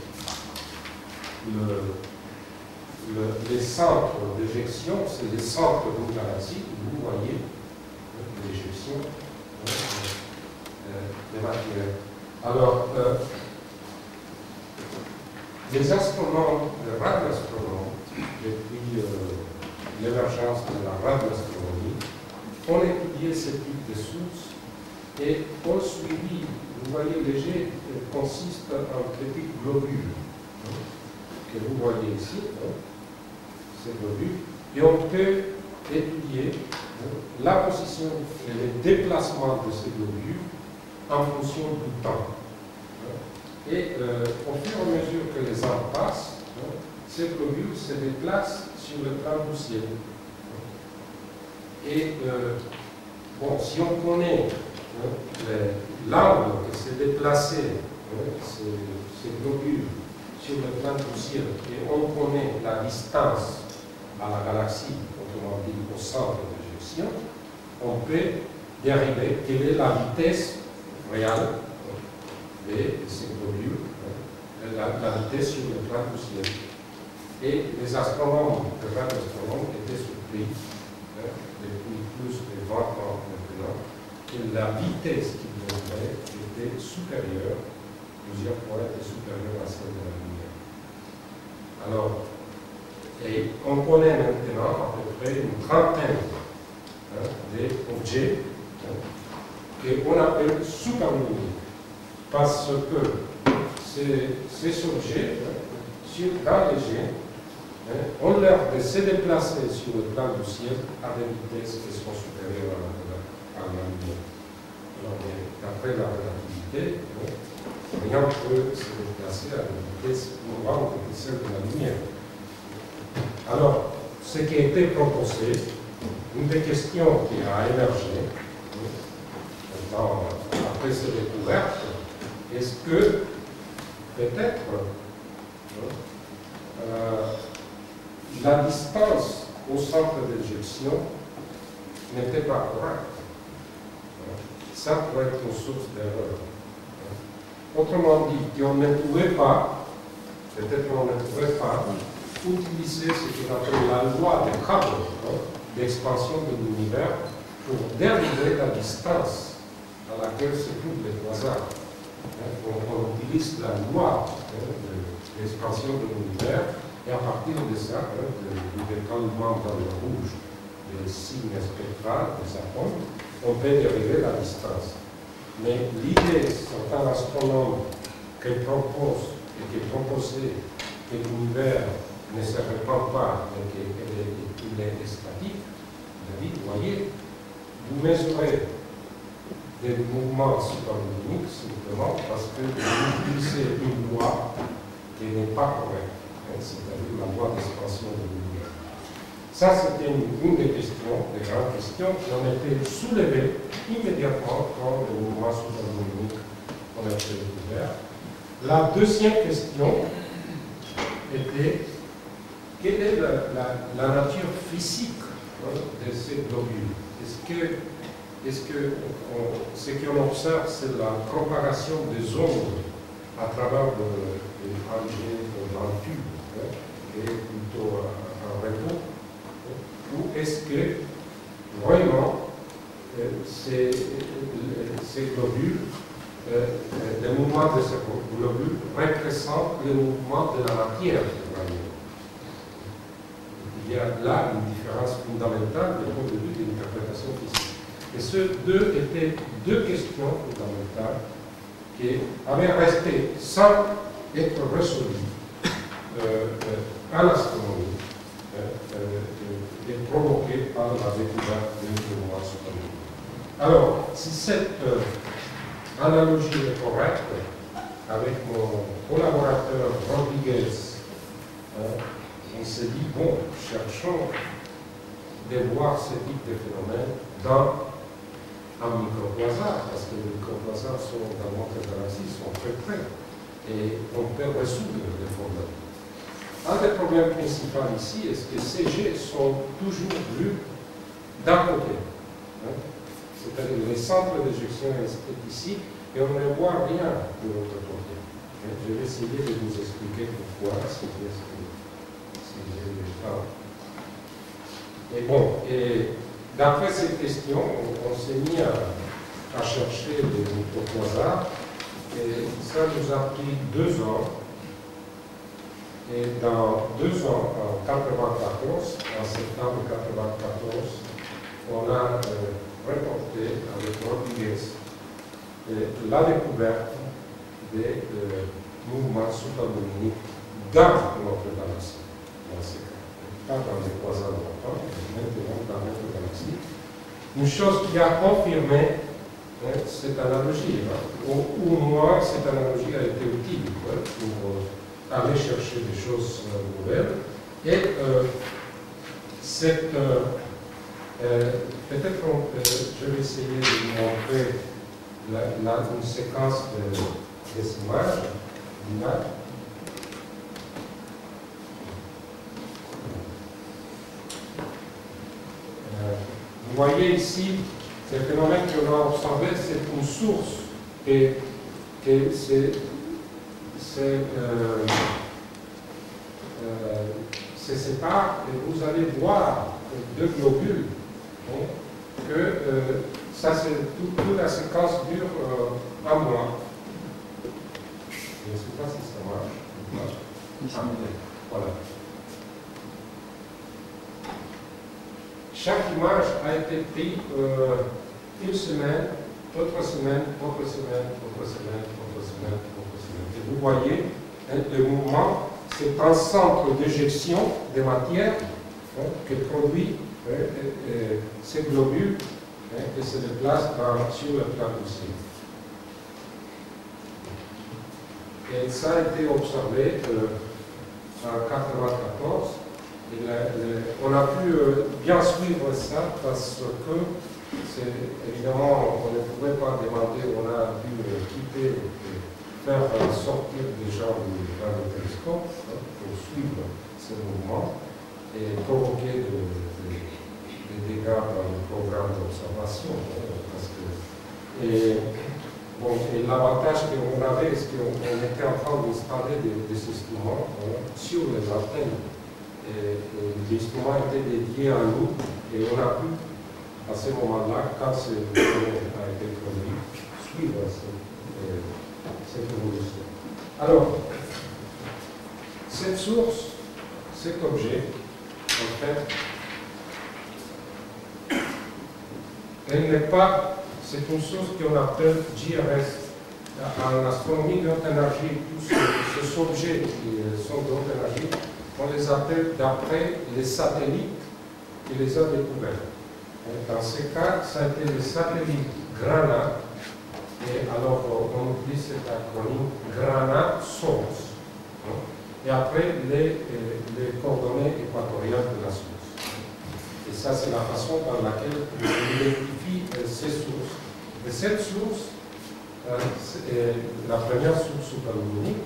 le Le, les centres d'éjection, c'est les centres d'une galaxie, vous voyez l'éjection euh, des matières. Alors, euh, les astronomes, les radioastronomes, depuis euh, l'émergence de la radioastronomie, ont étudié ce type de sources et ont suivi, vous voyez, les jets consistent en petits globules que vous voyez ici. Hein, ces globules, et on peut étudier la position et le déplacement de ces globules en fonction du temps. Et euh, au fur et à mesure que les ans passent, ces globules se déplacent sur le plan du ciel. Et euh, bon, si on connaît l'angle que s'est déplacé ces, ces globules sur le plan du ciel et on connaît la distance à la galaxie, autrement dit au centre d'éjection, on peut dériver quelle est la vitesse réelle de ces globules, la, la vitesse sur le plan du ciel. Et les astronomes, les grands astronomes étaient surpris, hein, depuis plus de vingt ans maintenant, que la vitesse qu'ils donnaient était supérieure, plusieurs fois était supérieure à celle de la lumière. Alors, et on connaît maintenant à peu près une trentaine hein, d'objets hein, qu'on appelle superlumiques, parce que ces, ces objets, hein, sur, dans les jets, hein, ont l'air de se déplacer sur le plan du ciel à des vitesses qui sont supérieures à la, à la lumière. Alors, d'après la relativité, hein, rien ne peut se déplacer à une vitesse plus grande que celle de la lumière. Alors, ce qui a été proposé, une des questions qui a émergé dans, après ces découvertes, est-ce que peut-être euh, la distance au centre d'éjection n'était pas correcte? Ça pourrait être une source d'erreur. Autrement dit, qu'on ne pouvait pas, peut-être qu'on ne pouvait pas, utiliser ce qu'on appelle la loi de Hubble, hein, d'expansion de l'univers, pour dériver la distance à laquelle se trouvent les quasars. Hein, on, on utilise la loi hein, de l'expansion de l'univers, et à partir de ça, hein, de, du décalement dans le rouge des signes spectrales des atomes, on peut dériver la distance. Mais l'idée, certains astronomes qui proposent et qui proposaient que l'univers ne se répand pas et qu'il est statique, il a dit, voyez, vous mesurez des mouvements superluminiques simplement parce que vous utilisez une loi qui n'est pas correcte, hein, c'est-à-dire la loi d'expansion de l'univers. Ça, c'était une, une des questions, des grandes questions qui ont été soulevées immédiatement quand le mouvement superluminique a été découvert. La deuxième question était quelle est la, la, la nature physique hein, de ces globules? Est-ce que, est-ce que on, ce qu'on observe, c'est la propagation des ondes à travers le, le alger dans le tube, hein, qui est plutôt un repos? Ou est-ce que vraiment euh, ces, ces globules, euh, les mouvements de ces globules représentent le mouvement de la matière? Il y a là une différence fondamentale du point de vue de l'interprétation physique. Et ces deux étaient deux questions fondamentales qui avaient resté sans être résolues euh, euh, à l'astronomie euh, euh, et provoquées par la découverte du mouvement superlumineux. Alors, si cette euh, analogie est correcte, avec mon collaborateur Rodriguez, euh, on s'est dit, bon, cherchons de voir ce type de phénomène dans un microquasar, parce que les microquasars sont dans notre galaxie, sont très près, et on peut résoudre les problèmes. Un des problèmes principaux ici est que ces jets sont toujours vus d'un côté. Hein? C'est-à-dire les centres d'éjection est ici, et on ne voit rien de l'autre côté. Et je vais essayer de vous expliquer pourquoi, si c'est Et bon, et d'après cette question, on, on s'est mis à, à chercher des microquasars, et ça nous a pris deux ans. Et dans deux ans, en quatre-vingt-quatorze, en septembre quatre-vingt-quatorze, on a euh, reporté avec Rodriguez euh, la découverte des euh, mouvements superluminiques dans notre galaxie. Dans ces cas. pas dans les trois ans longtemps, mais maintenant dans notre galaxie, une chose qui a confirmé hein, cette analogie, hein, ou, ou moins cette analogie a été utile hein, pour euh, aller chercher des choses euh, nouvelles. Et euh, cette, euh, euh, peut-être euh, je vais essayer de vous montrer la, la, une séquence de, des images, d'images. Vous voyez ici, ce phénomène qu'on a observé, c'est une source et, et c'est euh, euh, sépare et vous allez voir deux globules hein, que euh, ça c'est toute tout la séquence dure euh, un mois. Je ne sais pas si ça marche. Ah, voilà. Chaque image a été prise euh, une semaine, autre semaine, autre semaine, autre semaine, autre semaine, autre semaine. Et vous voyez, hein, le mouvement, c'est un centre d'éjection de matière hein, que produit hein, et, et, ces globules hein, qui se déplacent dans, sur le plan du ciel. Et ça a été observé euh, en mille neuf cent quatre-vingt-quatorze. Et la, la, on a pu euh, bien suivre ça parce que, évidemment, on ne pouvait pas demander, on a dû euh, quitter, et faire euh, sortir des gens du radiotélescope hein, pour suivre ce mouvement et provoquer des de, de dégâts dans le programme d'observation. Hein, parce que, et bon, et l'avantage qu'on avait, c'est qu'on était en train d'installer des, des instruments hein, sur les antennes. L'instrument était dédié à nous et on a pu, à ce moment-là, quand ce phénomène a été produit, suivre cette, euh, cette évolution. Alors, cette source, cet objet, en fait, elle n'est pas, c'est une source qu'on appelle G R S. En astronomie de haute énergie, tous ces, ces objets qui sont de haute énergie, on les appelle d'après les satellites qui les ont découverts. Dans ce cas, ça a été le satellite GRANA, et alors on utilise cet acronyme GRANA-Source. Et après, les, les coordonnées équatoriales de la source. Et ça, c'est la façon dans laquelle on identifie ces sources. Et cette source, euh, est la première source superluminique,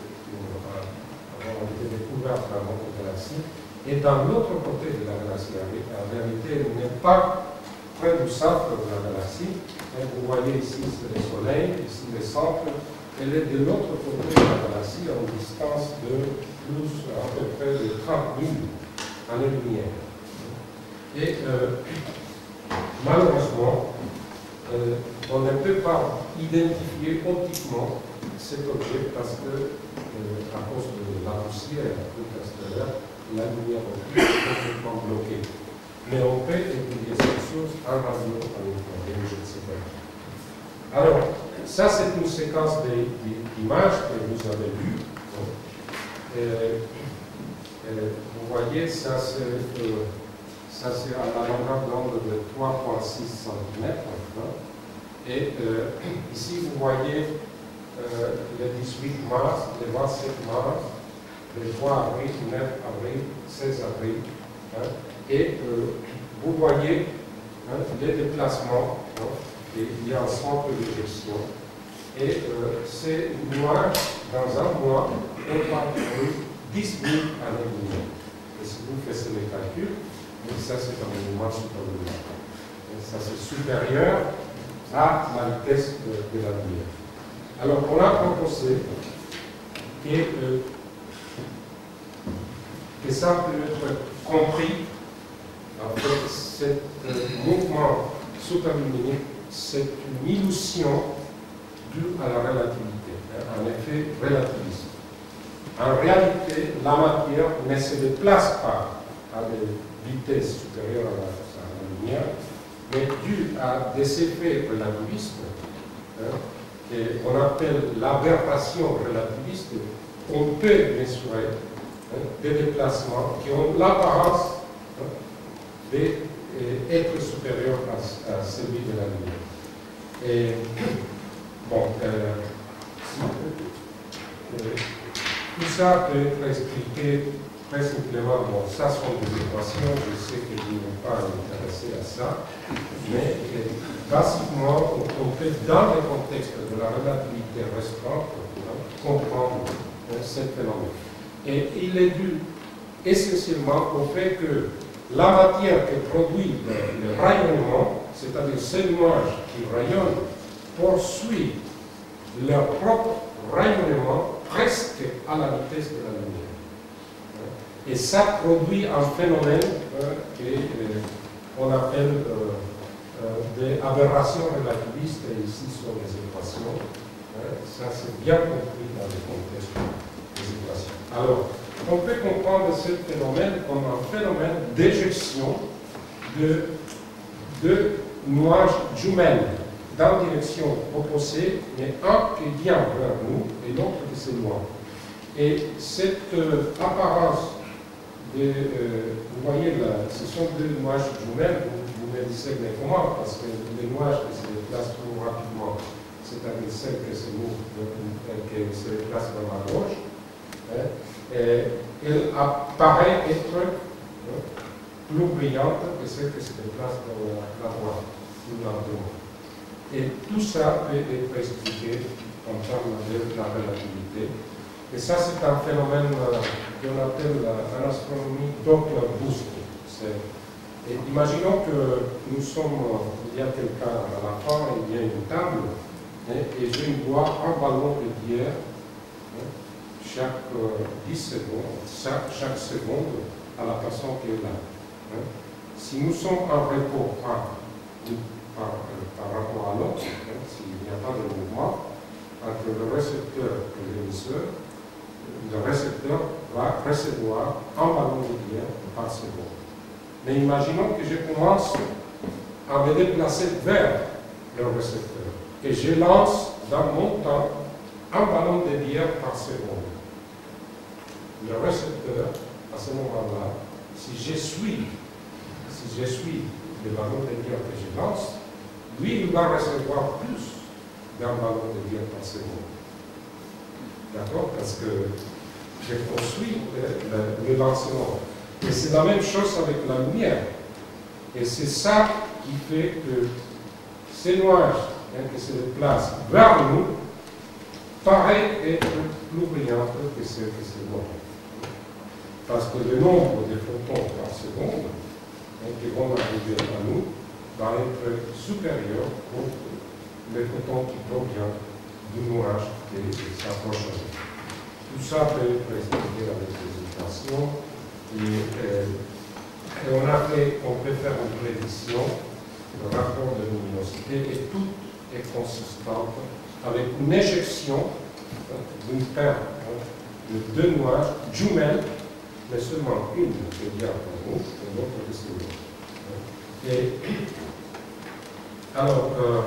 ont été découvertes dans notre galaxie, et dans l'autre côté de la galaxie. En réalité, elle n'est pas près du centre de la galaxie. Et vous voyez ici, c'est le Soleil, ici le centre. Elle est de l'autre côté de la galaxie, à une distance de plus à peu près de trente mille années-lumière. Et euh, malheureusement, euh, on ne peut pas identifier optiquement cet objet parce que Euh, à cause de la poussière interstellaire, la lumière optique est complètement bloquée. Mais on peut étudier cette chose en radio avec je ne sais pas. Alors, ça c'est une séquence d'images que vous avez vues. Euh, euh, vous voyez, ça c'est euh, à la longueur d'onde de trois virgule six centimètres. Hein. Et euh, ici vous voyez Euh, le dix-huit mars, le vingt-sept mars, le trois avril, neuf avril, seize avril. Hein, et euh, vous voyez hein, les déplacements. Hein, et il y a un centre d'éjection. Et euh, c'est une image, dans un mois, on parcourt dix mille années-lumière. Et si vous faites les calculs, ça c'est un mouvement superlunaire. Ça c'est supérieur à la vitesse de, de la lumière. Alors, on a proposé que, euh, que ça peut être compris. En fait, ce euh, mouvement superluminique, c'est une illusion due à la relativité, hein, un effet relativiste. En réalité, la matière ne se déplace pas à des vitesses supérieures à la, à la lumière, mais dû à des effets relativistes, hein, qu'on appelle l'aberration relativiste, on peut mesurer hein, des déplacements qui ont l'apparence d'être supérieur à, à celui de la lumière. Et bon, euh, euh, tout ça peut être expliqué très simplement. Bon, ça sont des équations, je sais que vous n'êtes pas intéressé à ça, mais euh, basiquement, on, on peut, dans le contexte de la relativité restreinte, comprendre euh, ce phénomène. Et il est dû essentiellement au fait que la matière qui produit le, le rayonnement, c'est-à-dire ces nuages qui rayonnent, poursuivent leur propre rayonnement presque à la vitesse de la lumière. Et ça produit un phénomène euh, qu'on euh, appelle euh, euh, des aberrations relativistes, et ici sont les équations. Euh, ça, c'est bien compris dans le contexte des équations. Alors, on peut comprendre ce phénomène comme un phénomène d'éjection de, de nuages jumelles dans direction opposée, mais un qui vient vers nous et l'autre qui s'éloigne. Et cette euh, apparence de, euh, vous voyez là, ce sont deux nuages jumelles, vous, vous me dites mais comment, parce que les nuages qui se déplacent plus rapidement, c'est-à-dire celles qui se, move, qui se déplacent vers la gauche, hein, et elle apparaît être hein, plus brillante que celle qui se déplace dans la, la droite, plus lentement. Et tout ça peut être expliqué en termes de la relativité. Et ça, c'est un phénomène euh, qu'on appelle euh, en astronomie Doppler boost. Et imaginons que nous sommes, euh, il y a quelqu'un à la fin, il y a une table, hein, et je vois un ballon de bière hein, chaque euh, dix secondes, chaque, chaque seconde à la personne qui est là. Hein. Si nous sommes en repos par, par, par rapport à l'autre, hein, s'il n'y a pas de mouvement entre le récepteur et l'émisseur, le récepteur va recevoir un ballon de bière par seconde. Mais imaginons que je commence à me déplacer vers le récepteur et je lance dans mon temps un ballon de bière par seconde. Le récepteur, à ce moment-là, si je suis, si je suis le ballon de bière que je lance, lui, il va recevoir plus d'un ballon de bière par seconde. D'accord? Parce que je poursuis le, le, le lancement. Et c'est la même chose avec la lumière. Et c'est ça qui fait que ces nuages hein, qui se déplacent vers nous paraissent être plus brillantes que ceux qui se loin. Parce que le nombre de photons par seconde hein, qui vont arriver à nous va être supérieur aux les photons qui proviennent du nuage qui s'approche à nous. Tout ça peut être expliqué avec les équations. Et, euh, et on, a fait, on peut faire une prédiction, le rapport de luminosité, et tout est consistant avec une éjection d'une paire de deux nuages jumelles, mais seulement une qui est bien pour nous et l'autre qui est loin. Et alors, euh,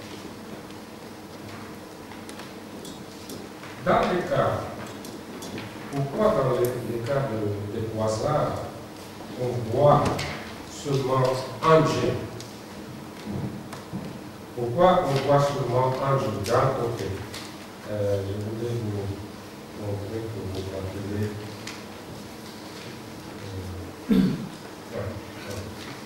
dans les cas, pourquoi dans les, les cas de, de quasars, on voit seulement un jet? Pourquoi on voit seulement un jet d'un côté? euh, Je voulais vous montrer que vous rappelez. Euh, ouais, ouais.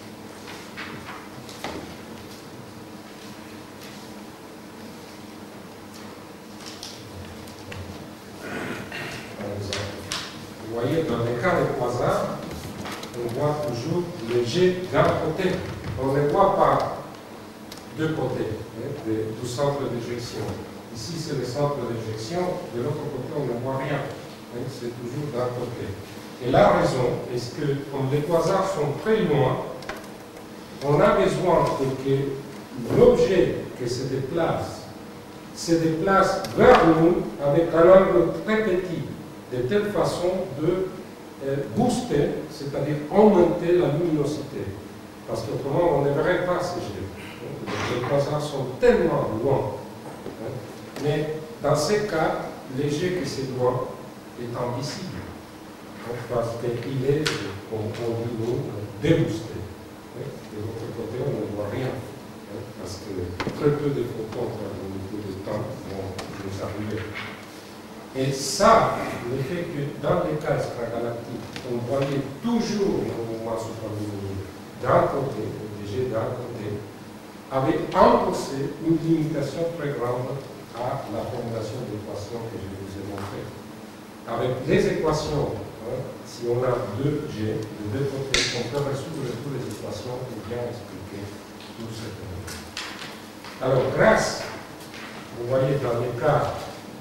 Vous voyez, dans les cas de quasars, on voit toujours le jet d'un côté. On ne voit pas deux côtés hein, de, du centre d'éjection. Ici, c'est le centre d'éjection. De l'autre côté, on ne voit rien. Hein, c'est toujours d'un côté. Et la raison est que, comme les quasars sont très loin, on a besoin que l'objet qui se déplace se déplace vers nous avec un angle très petit, de telle façon de euh, booster, c'est-à-dire augmenter la luminosité. Parce qu'autrement, on ne verrait pas ces jets. Les quasars sont tellement loin. Hein. Mais dans ces cas, le jet qui est loin est invisible. Hein, parce qu'il est, comme on dit nous, déboosté. De l'autre côté, on ne voit rien, parce que très peu de photons au niveau de temps vont nous arriver. Et ça, le fait que dans les cas extragalactiques, on voyait toujours le mouvement supraluminique d'un côté, le jet d'un côté, avait imposé une limitation très grande à la formulation d'équations que je vous ai montrées. Avec les équations, hein, si on a deux G, de deux côtés, on peut résoudre toutes les équations et bien expliquer tout ce phénomène. Alors, grâce, vous voyez dans les cas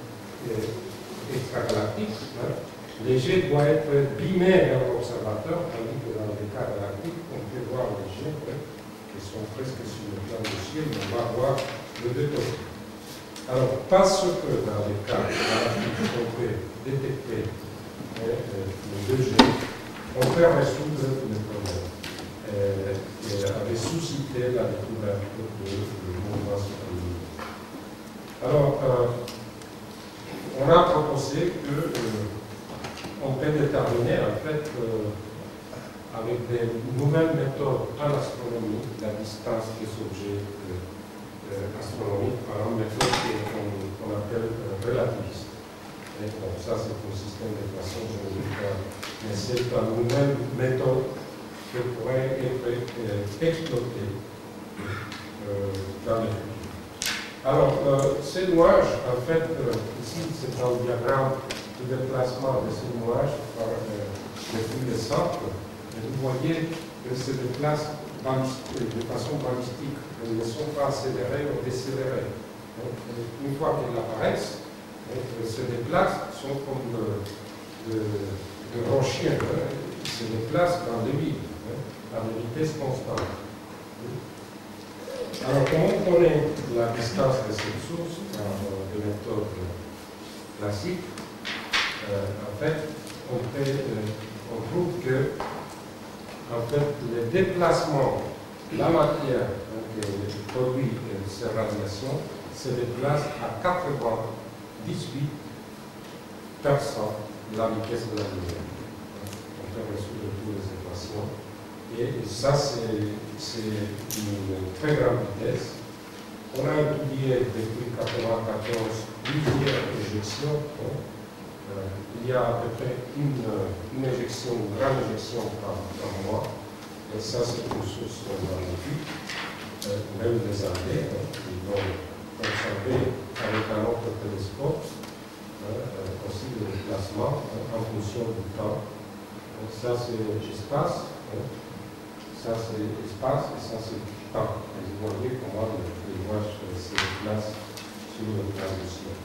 euh, extragalactiques, hein, les jets doivent être bimés dans l'observateur, tandis que dans les cas galactiques, on peut voir les jets hein, qui sont presque sur le plan du ciel, mais on va voir les deux côtés. Alors, parce que dans les cas galactiques, on peut détecter hein, les deux jets, on peut résoudre les problèmes. Euh, et avait suscité la découverte de, de mouvement supraluminique. Alors, euh, on a proposé que euh, on peut déterminer en fait euh, avec des nouvelles méthodes en astronomie la distance des objets euh, euh, astronomiques par une méthode qu'on qu appelle euh, relativiste. Et bon, ça c'est un système d'équation géométrique, mais c'est une nouvelle méthode qui pourrait être euh, exploitée euh, dans le futur. Alors, euh, ces nuages, en fait, euh, ici c'est un diagramme de déplacement de ces nuages par euh, depuis le centre, et vous voyez que se déplacent de façon balistique. Elles ne sont pas accélérées ou décélérées. Donc, une fois qu'elles apparaissent, elles se déplacent, sont comme de, de, de rochers, hein, ils se déplacent dans le vide, hein, à une vitesse constante. Alors, comment on connaît la distance de cette source par des méthodes classiques? Euh, en fait, on, fait euh, on trouve que en fait, le déplacement de la matière hein, qui produit euh, ces radiations se déplace à quatre-vingt-dix-huit pour cent de la vitesse de la lumière. On peut résoudre toutes les équations. Et ça, c'est une très grande vitesse. On a étudié depuis mille neuf cent quatre-vingt-quatorze plusieurs éjections. Hein. Euh, il y a à peu près une, une éjection, une grande éjection par, par mois. Et ça, c'est une source magnifique. Euh, même des Andes, hein, qui vont observer avec un autre télescope hein, euh, aussi le déplacement hein, en fonction du temps. Donc, ça, c'est l'espace. Hein. Ça, c'est l'espace et ça, c'est le temps. Et vous voyez comment les nuages se déplacent sur le plan du ciel.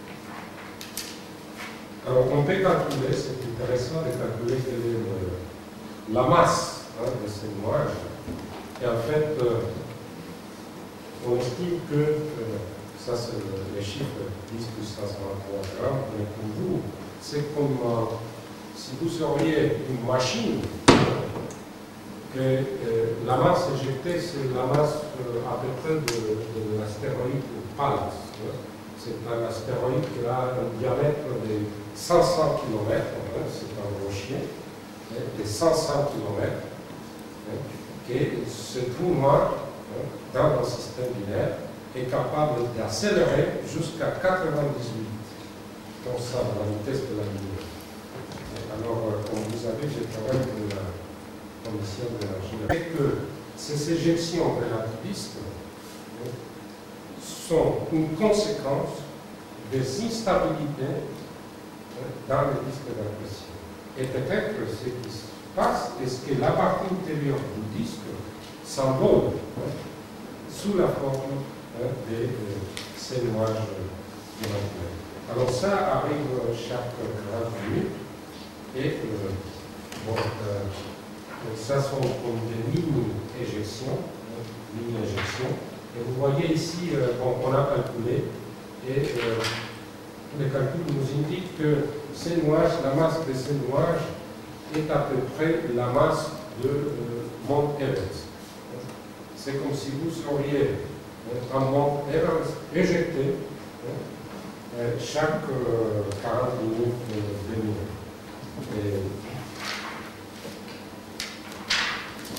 Alors, on peut calculer, c'est intéressant de calculer quelle est le, la masse hein, de ces nuages. Et en fait, euh, on estime que, euh, ça c'est le, les chiffres dix puissance vingt-trois grammes, mais pour vous, c'est comme euh, si vous auriez une machine, que euh, la masse éjectée, c'est la masse euh, à peu près de, de l'astéroïde Pallas. C'est un astéroïde qui a un diamètre de cinq cents kilomètres, hein, c'est un rocher, hein, de cinq cents kilomètres, hein, qui ce trou noir, hein, dans un système binaire, est capable d'accélérer jusqu'à quatre-vingt-dix-huit pour ça, la vitesse de la lumière. Alors, euh, comme vous savez, j'ai travaillé pour la commission d'énergie. Et que ces éjections relativistes hein, sont une conséquence des instabilités hein, dans le disque d'accrétion. Et peut-être ce qui se passe est que la partie intérieure du disque s'envole hein, sous la forme hein, de euh, ces nuages éventuels. Alors ça arrive chaque quarante minutes et euh, bon, euh, ça sont comme des mini-éjections, hein, mini-éjections. Et vous voyez ici, euh, bon, on a calculé et euh, les calculs nous indiquent que ces nuages, la masse de ces nuages est à peu près la masse de euh, Mont Everest. C'est comme si vous seriez un Mont Everest éjecté hein, chaque euh, quarante minutes de minutes. Et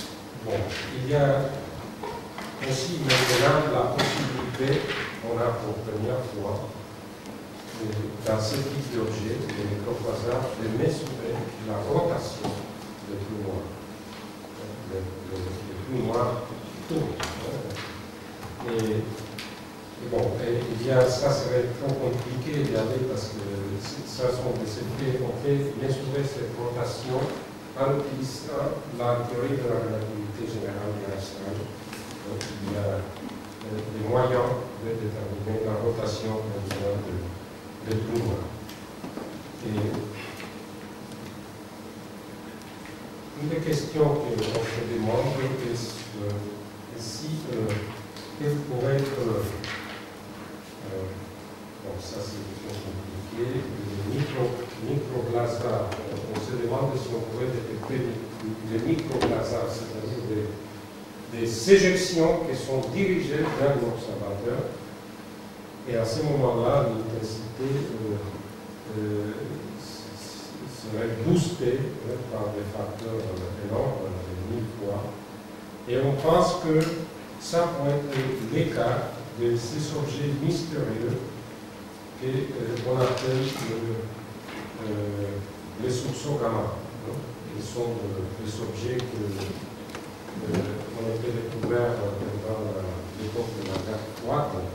y a aussi maintenant la possibilité, on a pour première fois, dans ce type d'objet, de microquasar, de mesurer la rotation des trous noirs. Le, le, le trou noir tourne. Et, et bon, et, et bien, ça serait trop compliqué d'y aller parce que ça sont des effets. On fait mesurer cette rotation en utilisant la théorie de la relativité générale de Einstein. Donc, il y a euh, des moyens de déterminer la rotation maintenant de, de trous noirs. Et une des questions qu'on se demande est euh, si euh, quel pourrait être, euh, bon, ça c'est compliqué, les micro, microblazars. On se demande si on pourrait détecter les microblazars, c'est-à-dire des, des éjections qui sont dirigées vers l'observateur. Et à ce moment-là, l'intensité euh, euh, serait boostée euh, par des facteurs euh, énormes, de mille fois. Et on pense que ça pourrait être le cas de ces objets mystérieux qu'on euh, appelle euh, euh, les sourceaux gamma. Ils sont euh, des objets que euh, on a été découverts pendant l'époque de la guerre froide.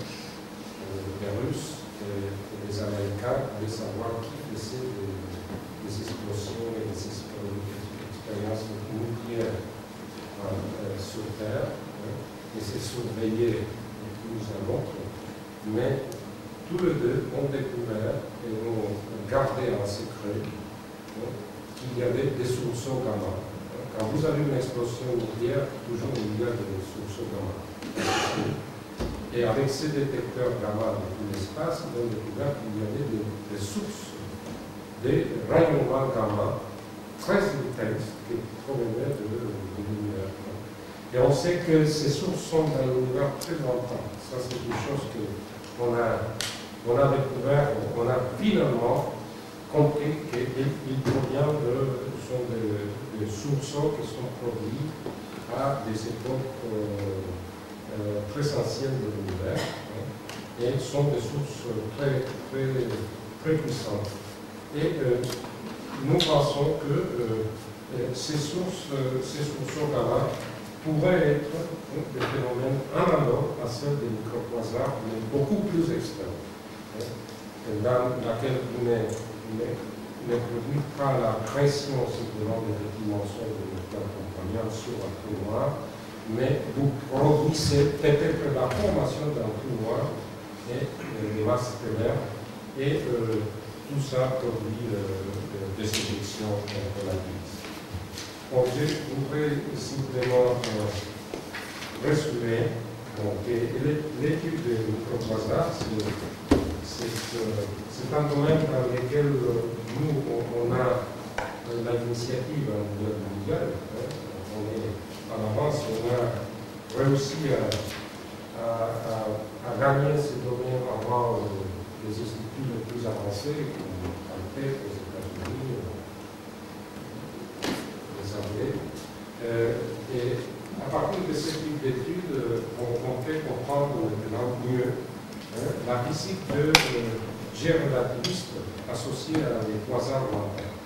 Les Russes et, et les Américains voulaient savoir qui faisait des, des explosions et des expériences nucléaires euh, sur Terre, hein, et c'est surveillé de plus à l'autre. Mais tous les deux ont découvert et ont gardé en secret hein, qu'il y avait des sourceaux gamma. Quand vous avez une explosion nucléaire, toujours il y a des sourceaux gamma. Et avec ces détecteurs gamma de tout l'espace, ils ont découvert qu'il y avait des, des sources, des rayonnements gamma très intenses qui provenaient de, de l'univers. Et on sait que ces sources sont dans l'univers très longtemps. Ça, c'est une chose qu'on a, on a découvert, on a finalement compris qu'ils proviennent de, sont des, des sourceaux qui sont produits à des époques euh, Euh, très anciennes de l'univers hein, et sont des sources très, très, très puissantes. Et euh, nous pensons que euh, ces sources, euh, ces sources gamma pourraient être hein, des phénomènes analogues à celles des microquasars, mais beaucoup plus extrêmes, hein, dans laquelle vous ne, ne, ne produit pas la pression simplement de la dimension de notre compagnon sur un trou noir, mais vous produisez peut-être la formation d'un trou noir et euh, des masses stellaires, et euh, tout ça produit euh, des éjections relativistes. Donc, je voudrais simplement euh, résumer. L'étude des microquasars, c'est un domaine dans lequel nous, on a l'initiative à niveau mondial. On est en avance, on a réussi à, à, à, à gagner ce domaine avant euh, les instituts les plus avancés, comme Caltech aux États-Unis, euh, les Anglais. Euh, et à partir de ce type d'études, on, on peut comprendre maintenant mieux hein, la physique de euh, G relativiste associée à des quasars lointains.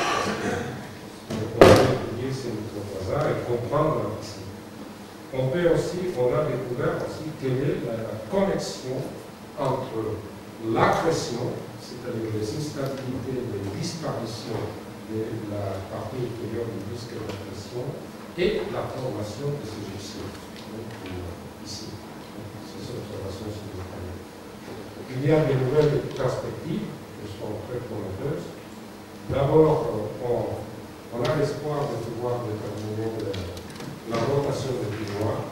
On peut étudier ces microquasars et comprendre la physique. On peut aussi, on a découvert aussi quelle est la connexion entre l'accrétion, c'est-à-dire les instabilités, les disparitions de la partie intérieure du disque d'accrétion, et la formation de ces éjections. Ici, ces observations simultanées. Il y a de nouvelles perspectives qui sont très prometteuses. D'abord, on On a l'espoir de pouvoir déterminer la rotation des trous noirs.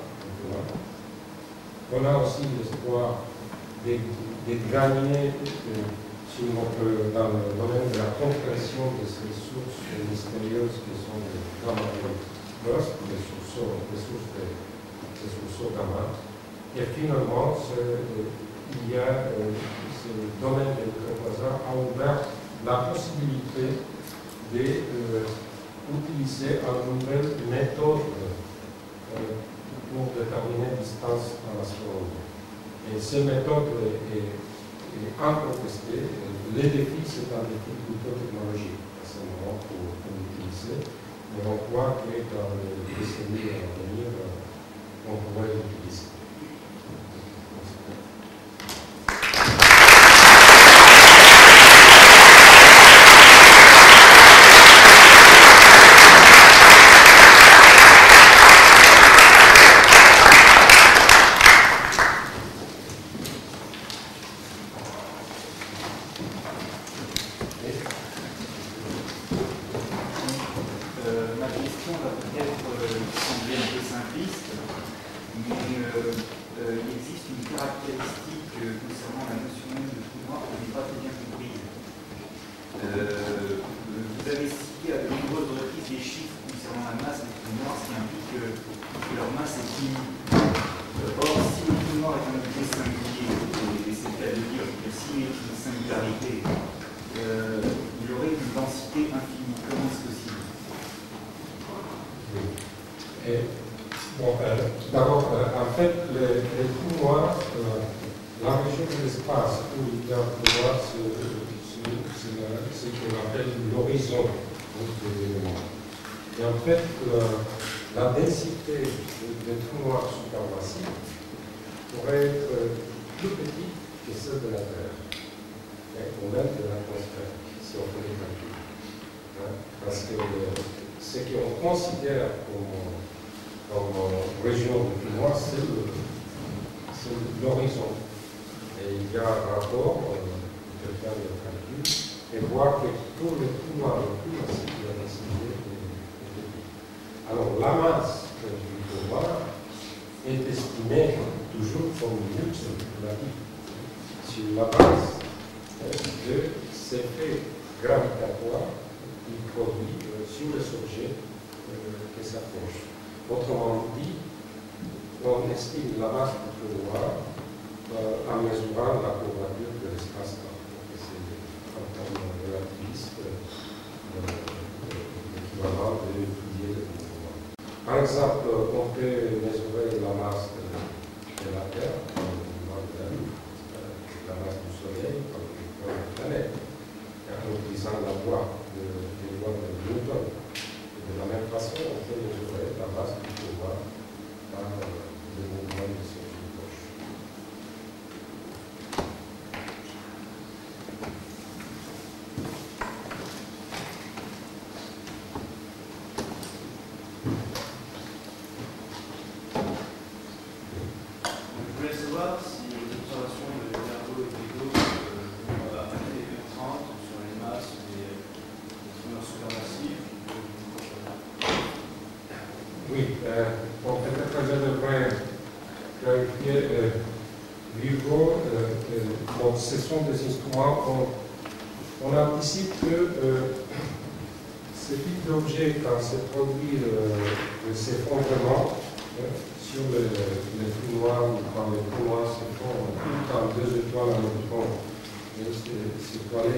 On a aussi l'espoir de, de gagner euh, si on peut, dans le domaine de la compréhension de ces sources mystérieuses qui sont les gamma bursts, les sources, les sources, de, les sources gamma. Et finalement, il y a euh, ce domaine des microquasars a ouvert la possibilité de euh, utiliser une nouvelle méthode euh, pour déterminer la distance en astronomie. Et cette méthode est, est, est incontestée. Les défis, c'est un défi plutôt technologique à ce moment pour, pour l'utiliser. Mais on voit que dans les décennies à venir, on pourrait l'utiliser. Ce sont des instruments, on, on anticipe que euh, ce type d'objet, quand c'est produit euh, ces effondrements euh, sur le, le trou noir, ou quand les trous noirs se font tout en deux étoiles en neutrons, s'étoiler,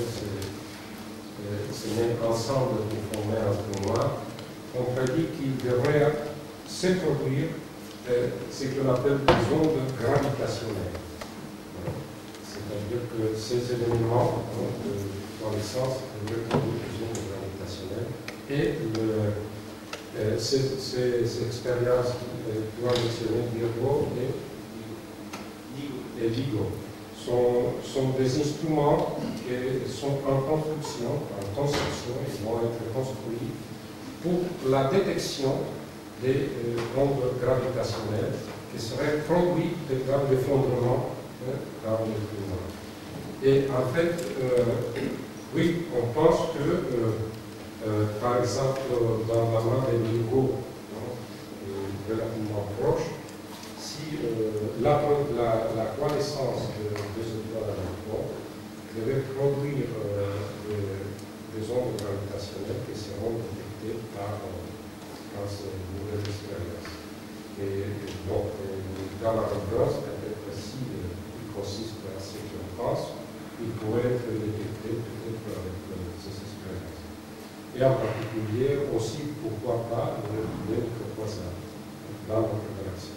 se mettent ensemble pour former un trou noir, on prédit qu'il devrait se produire euh, ce qu'on appelle des ondes gravitationnelles. C'est-à-dire que ces événements de connaissance de diffusion gravitationnelle et le, euh, ces, ces expériences que doivent mentionner Virgo et, et LIGO sont, sont des instruments qui sont en construction, en construction, ils vont être construits pour la détection des euh, ondes gravitationnelles qui seraient produites dans l'effondrement dans le climat. Et en fait, euh, oui, on pense que, euh, euh, par exemple, dans la main des niveaux euh, relativement proches, si euh, la, la, la connaissance de deux étoiles à neutrons devait produire euh, des, des ondes gravitationnelles qui seront détectées par euh, ces nouvelles expériences. Et bon, dans la réponse, peut-être si euh, consiste à ce qu'on pense, il pourrait être détecté peut-être avec euh, ces expériences. Et en particulier aussi, pourquoi pas, le quasar. dans notre galaxie.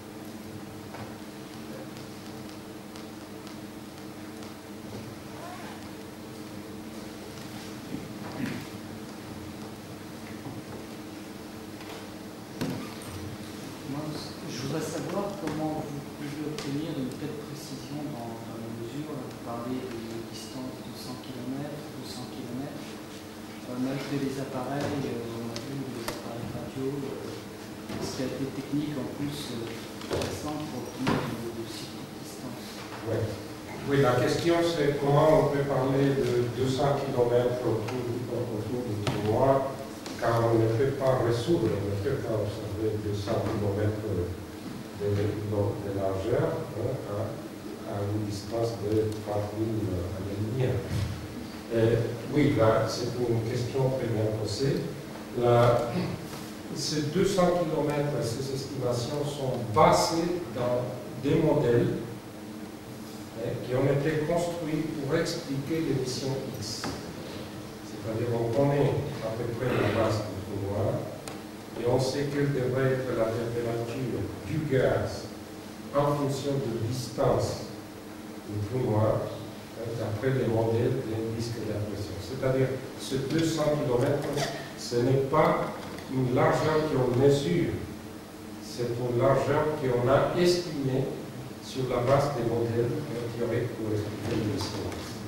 Je voudrais savoir comment vous pouvez obtenir une telle précision dans, dans la mesure, vous parlez de distances de cent kilomètres, deux cents kilomètres, euh, malgré les appareils, euh, on a vu les appareils radio, euh, est-ce qu'il y a des techniques en plus euh, récentes pour obtenir de, de si petites distances? Ouais. Oui, la question c'est comment on peut parler de deux cents kilomètres autour, autour du tournoi, car on ne peut pas résoudre, on ne peut pas observer deux cents kilomètres de, de largeur hein, à, à une distance de trente mille années-lumière. Oui, là, c'est une question très bien posée. La, ces deux cents kilomètres, ces estimations sont basées dans des modèles hein, qui ont été construits pour expliquer l'émission X. C'est-à-dire on connaît à peu près la masse du trou noir et on sait quelle devrait être la température du gaz en fonction de la distance du trou noir d'après les modèles d'un disque d'impression. C'est-à-dire ces deux cents kilomètres, ce n'est pas une largeur qu'on mesure, c'est une largeur qu'on a estimée sur la base des modèles théoriques pour expliquer l'émission.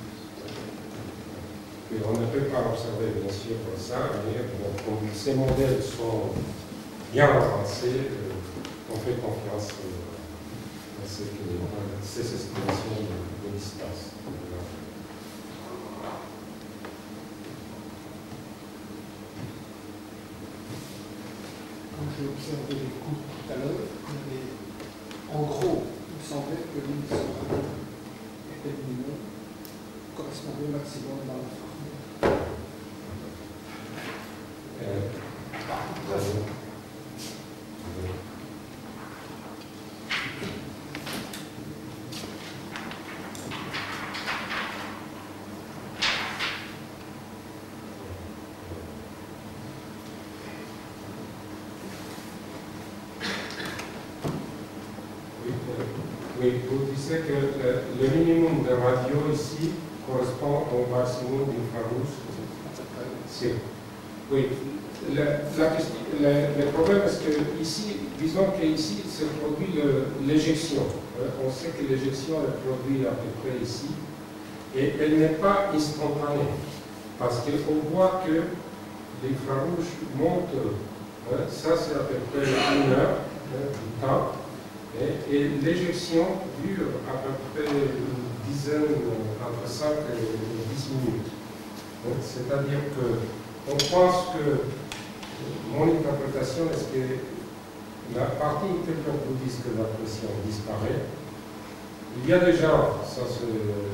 On ne peut pas observer bien sûr ça, mais bon, comme ces modèles sont bien avancés, euh, on fait confiance euh, à ce que, à ces estimations de, de distance. Quand j'ai observé les coups tout à l'heure, en gros, il me semblait que l'émission était lumineux, correspondait au maximum dans la forme. Euh, Oui, vous disiez que le, le minimum de radio ici correspond au maximum d'infrarouge. C'est oui. Le, la, le, le problème est que ici, disons qu'ici se produit l'éjection. On sait que l'éjection est produite à peu près ici, et elle n'est pas instantanée, parce qu'on voit que l'infrarouge monte, ça c'est à peu près une heure du temps. Et, et l'éjection dure à peu près une dizaine, entre cinq et dix minutes. C'est-à-dire qu'on pense que, mon interprétation est que la partie intérieure du disque d'impression disparaît. Il y a des gens, ça se,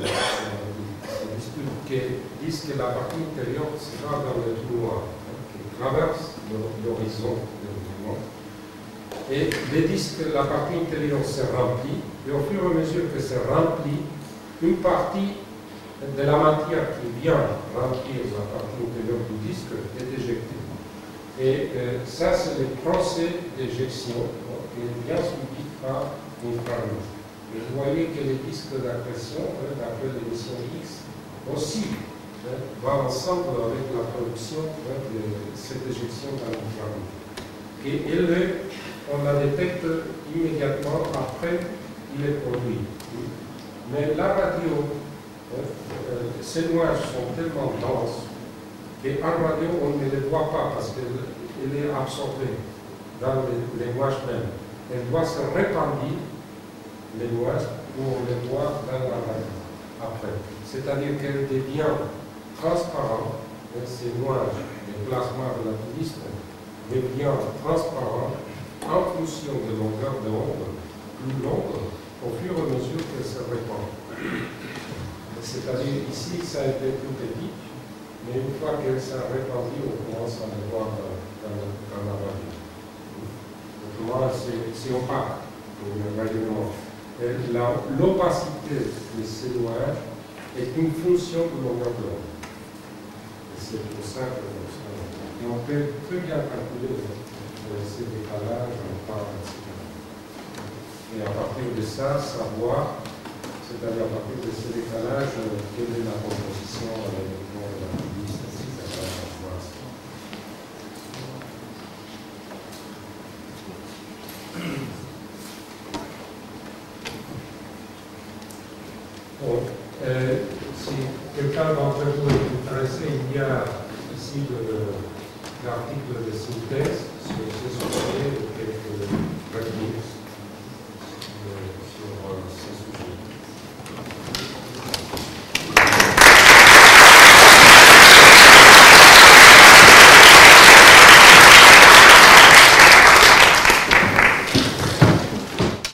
se discute, qui disent que la partie intérieure sera dans le trou noir, hein, qui traverse l'horizon du mouvement. Et les disques, la partie intérieure se remplit, et au fur et à mesure que c'est rempli, une partie de la matière qui vient remplir la partie intérieure du disque est éjectée. Et euh, ça, c'est le procès d'éjection qui est bien suivi par l'infrarouge. Et vous voyez que les disques d'impression, hein, d'après l'émission X, aussi hein, va ensemble avec la production hein, de cette éjection dans l'infrarouge. Et elle, on la détecte immédiatement après qu'il est produit. Mais la radio, hein, euh, ces nuages sont tellement denses et en radio, on ne les voit pas parce qu'elle est absorbée dans les, les nuages même. Elle doit se répandre, les nuages, pour les voir dans la radio après. C'est-à-dire qu'elle devient transparente, et ces nuages, les plasmas relativistes, deviennent transparents en fonction de longueur d'onde, plus longue, au fur et à mesure qu'elle se répand. C'est-à-dire ici, ça a été tout petit. Mais une fois qu'elle s'est répandue, on commence à le voir dans, dans, dans la radio. Autrement, c'est opaque pour le rayonnement. L'opacité de ces nuages est une fonction de longueur d'onde. C'est pour ça qu'on on peut très bien calculer ces décalages par et cetera. Et à partir de ça, savoir, c'est-à-dire à partir de ces décalages, quelle est la composition avec le plan relativiste, et cetera. Bon, euh, si quelqu'un d'entre vous est intéressé, il y a ici l'article de synthèse sur ce sujet.